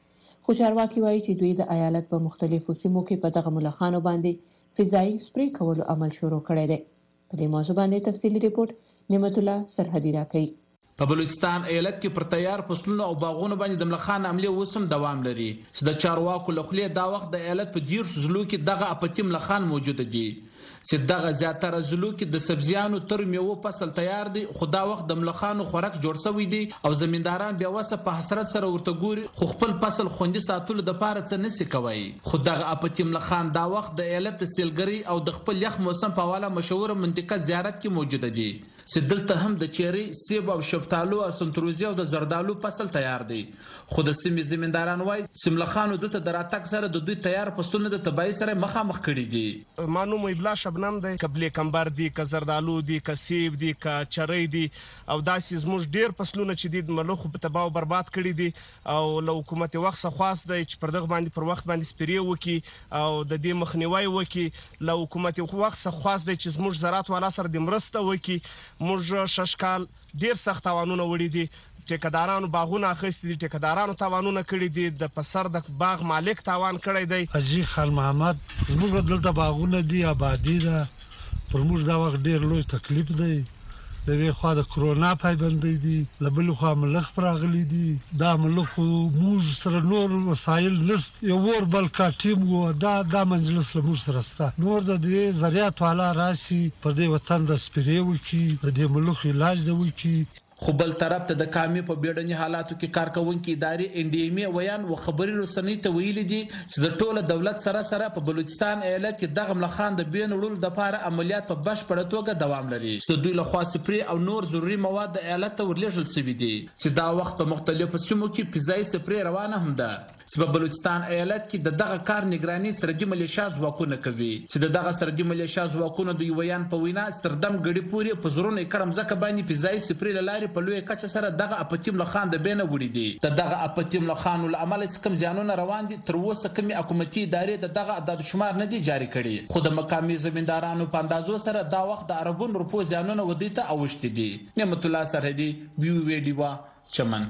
خو چارواکي وایي چې دوی د ایالت په مختلفو سیمو کې په دغه ملخانو باندې فضایي سپری کولو عمل شروع کړی دی. په دې موضوع باندې تفصیلي ریپورت نعمت الله سرحدي راکوي. په بلوچستان ایالت کې پر تیار فصلونو او باغونو باندې د ملخان عملیه وسم دوام لري چې د چارواکو له خولې دا وخت د ایالت په ډیر ضلعو کې دغه اپتي ملخان موجود دي چې دغه زیاتره ضلعو کې د سبزیانو تر میوه فصل تیار دي خو دا وخت د ملخانو خوراک جوړ شوی دي او زمینداران بیا وسه په حسرت سره ورته ګوري خو خپل فصل خوندي ساتلو د پاره څه نسی کوي. خو دغه اپتي ملخان دا وخت د ایالت د سیلګری او د خپل یخ موسم په حواله مشهور منطقه زیارت کې موجود دي چې دلته هم د چيري سیب او شفتالو او سنتروزي او د زردالو فصل تیار دي. خو د سیمې زمینداران وایي سملخانو دته دراتک سره د دوی تیار فصلونه د تبعی سره مخامخ کړي دي. مانو ابلا شبنم دی قبل کمبر دی ک زردالو دی ک سیب دی ک چری دی او داسې زموږ ډیر فصلونه چې د ملخ په تباہ او برباد کړي دي او له حکومت وخت خاص دی چې پر دغه باندې پر وخت باندې سپری وکي او د دې مخنیوي وکي له حکومت وخت خاص دی چې زموږ زراعت والا سره د مرسته وکي. موږ ششکال ډیر سخت توانونه وړي دي ټیکدارانو باغونه اخیستي دي ټیکدارانو توانونه کړي دي د پسر د باغ مالک توان کړی دی. حاجی خان محمد زموږ دلته باغونه دي آبادی ده پر موږ دا وخت ډیر لوی تکلیف دی د وی خو د کرونا پایبندۍ دي لبل خو ملخ پراغلي دي دا ملخ موږ سره نور وسایل نست یو ور بل کا ټیم وو دا منجلس له موږ سره ستا نور د دې زریات والا راسي پر دې وطن د سپریو کې د دې ملخ علاج دی وکي. خو بل طرف ته د کامي په بیړني حالاتو کې کارکونکو ادارې NDMA ویان او خبري رسنۍ ته ویلي دي چې د ټوله دولت سره په بلوچستان ایالت کې دغه ملخان د بین وړل د لپاره عملیات په بشپړه توګه دوام لري چې دوی له خوا سپری او نور ضروري مواد د ایالت ته ورلېږل شوي دي چې دا وخت په مختلفو سیمو کې فضایي سپری روانه هم ده چې په بلوچستان ایالت کې دغه کار نگراني سرحدي ملیشیا ځواکونه کوي چې دغه سرحدي ملیشیا ځواکونه د یویان په وینا ستردم غړي پوري په زرونه کړم ځکه باندې فضایي سپری لاري په لوی کچه سره دغه اپتیم لخان د بینه وړي دي دغه اپتیم لخان ول عمل کم زیانونه روان دي تر اوسه کمی حکومتي ادارې دغه عدد شمار نه دي جاری کړي خو د مقامي زمیندارانو په اندازو سره دا وخت د عربون روپو زیانونه ودی ته اوښتي دي. نعمت الله سرحدي ویډیو چمن.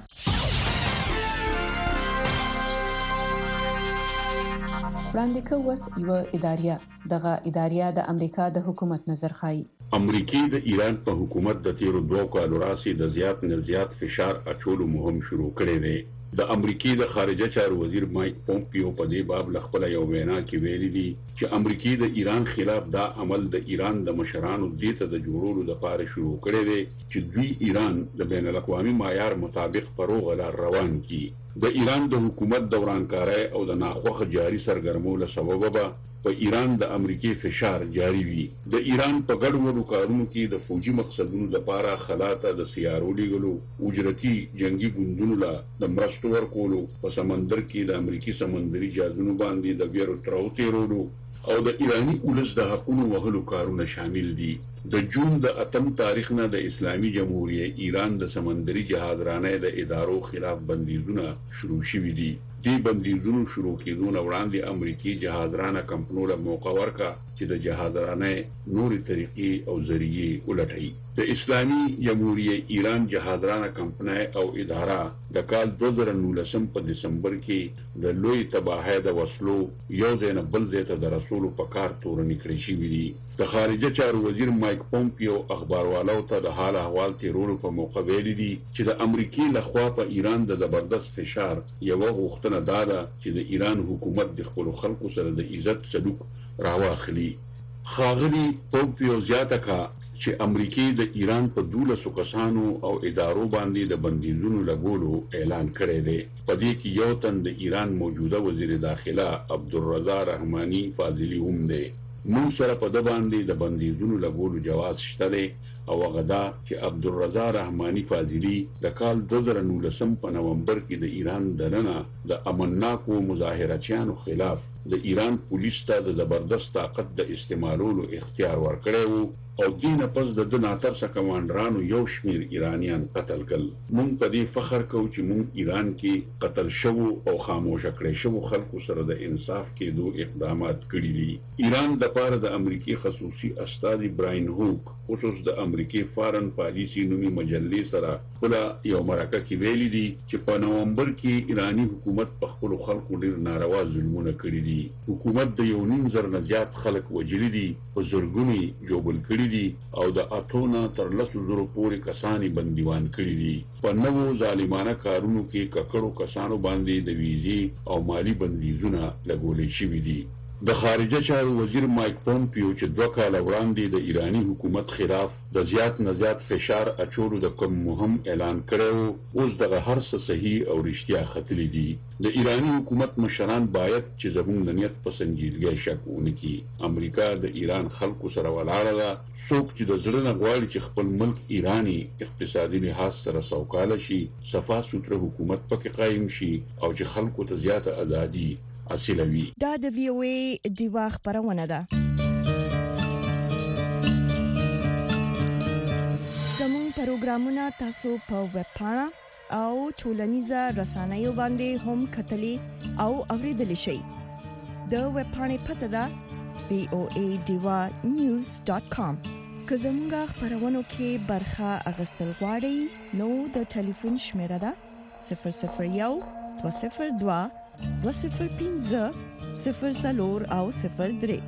وړاندې کوس یو اداریه دغه اداریه د امریکا د حکومت نظر خای. امریکای د ایران په حکومت د تیرو 2 کالو راځي د زیات نه زیات فشار اچولو مهم شروع کړي دي. د امریکای د خارجه چارو وزیر مایک پومپیو په دې باب خپل یو وینا کې ویلي دي چې امریکای د ایران خلاف دا عمل د ایران د مشرانو دیته د جوړولو لپاره شروع کړي دي چې دوی ایران د بین الاقوامي معیار مطابق پروغ لار روان کړي. د ایران د حکومت دورانکاري او د ناخوخه جاري سرګرمولو سبب به په ایران د امریکای فشار جاری وي. د ایران په ګډوډو کارونو کې د فوجي مقصدونو لپاره خلاته د سیارو لیږلو اجرتي جنگي ګوندونو لا د مرستو ورکولو په سمندر کې د امریکای سمندري جهازونو باندې د بیرو تراوتیرولو او د ایرانی ولس د حقونو وهلو کارونه شامل دي. د جون د 8 تاریخ نه د اسلامي جمهوریت ایران د سمندري جهازرانه د ادارو خلاف بندیزونه شروع شوي دي. دې بندیزونو شروع کېدو نه وړاندې امریکایي جهازرانه کمپنیو له موقع ورکا چې د جهازرانه نوري طریقې او ذریعې ولټي. د اسلامي جمهوریت ایران جهازرانه کمپنۍ او اداره د کال 2019 په دسمبر کې د لوی تباہی د وسلو یو ځای نه بل ځای ته د رسولو په کار تورنې کړې شوې دي. د خارجه چارو وزیر مایک پومپیو اخباروالو ته د حال احوال تیرولو په موقع ویلي دي چې د امریکای لخوا په ایران د زبردست فشار یو غوښتنه ده چې د ایران حکومت د خپل خلکو سره د عزت سلوک راواخلي. خاغلی پومپیو زیاته کا چې امریکای د ایران په 12 کسانو او ادارو باندې د بندیزونو لګولو اعلان کړی دی. په دې کې یو تن د ایران موجوده وزیر داخله عبدالرضا رحماني فاضلی هم دی. موږ سره په د باندې د بندیزونو لګولو جواز شته دی او هغه دا چې عبدالرضا رحماني فاضلی د کال 2019 په نومبر کې د ایران دننه د امنناکو مظاهرچیانو خلاف د ایران پولیس ته د زبردست طاقت د استعمالولو اختیار ورکړی وو او دین پس د ناترسه کمانډرانو یو شمیر ایرانیان قتل کړل. مونږ په دې فخر کوو چې مونږ ایران کې قتل شوو او خاموشه کړی شوو خلکو سره د انصاف کېدو اقدامات کړي دي. ایران د پاره د امریکای خصوصي استازي براین هوک خصوص د امریکای فارن پالیسی نومي مجلې سره خپل یو مرکه کې ویلي دي چې په نومبر کې ایرانی حکومت په خپل خلکو ډیر ناروا ظلمونه کړي دي. حکومت د 1.5 نه زیات خلک وجلي دي په زورګونی جوړل کړي دي او د اتونه تر 10,000 پورې کسانی بندیوان کړي دي. په نوو ظالمانه کارونو کې ککړو کسانو باندې د ویزي او مالی بندیزونه لګولې شوي دي. د خارجه چارو وزیر مایک پومپیو چې 2 کال وړاندې د ایرانی حکومت خلاف د زیات نه زیات فشار اچولو د کوم مهم اعلان کړو اوس دغه هر څه صحیح او رښتیا ختلي دي. د ایرانی حکومت مشران باید چې زموږ د نیت په سنجیدګۍ شک ونکړي. امریکا د ایران خلکو سره ولاړه ده. څوک چې د زړه نه غواړي چې خپل ملک ایرانی اقتصادي لحاظ سره سوکاله شي صفا سوتره حکومت پکې قائم شي او چې خلکو ته زیاته ازادي اصلوي. دا د وی او ای دیوا خبرونه ده. زموږ پروګرامونه تاسو په ویب پاڼه او ټولنیزه رسنیو باندې هم کتلی او اوریدلی شئ. د ویب پاڼې پته ده voadiwanews.com. که زموږ خبرونو کې برخه اغستل غواړئ نو د ټلیفون شمیره ده 001 202 205 00 او 03.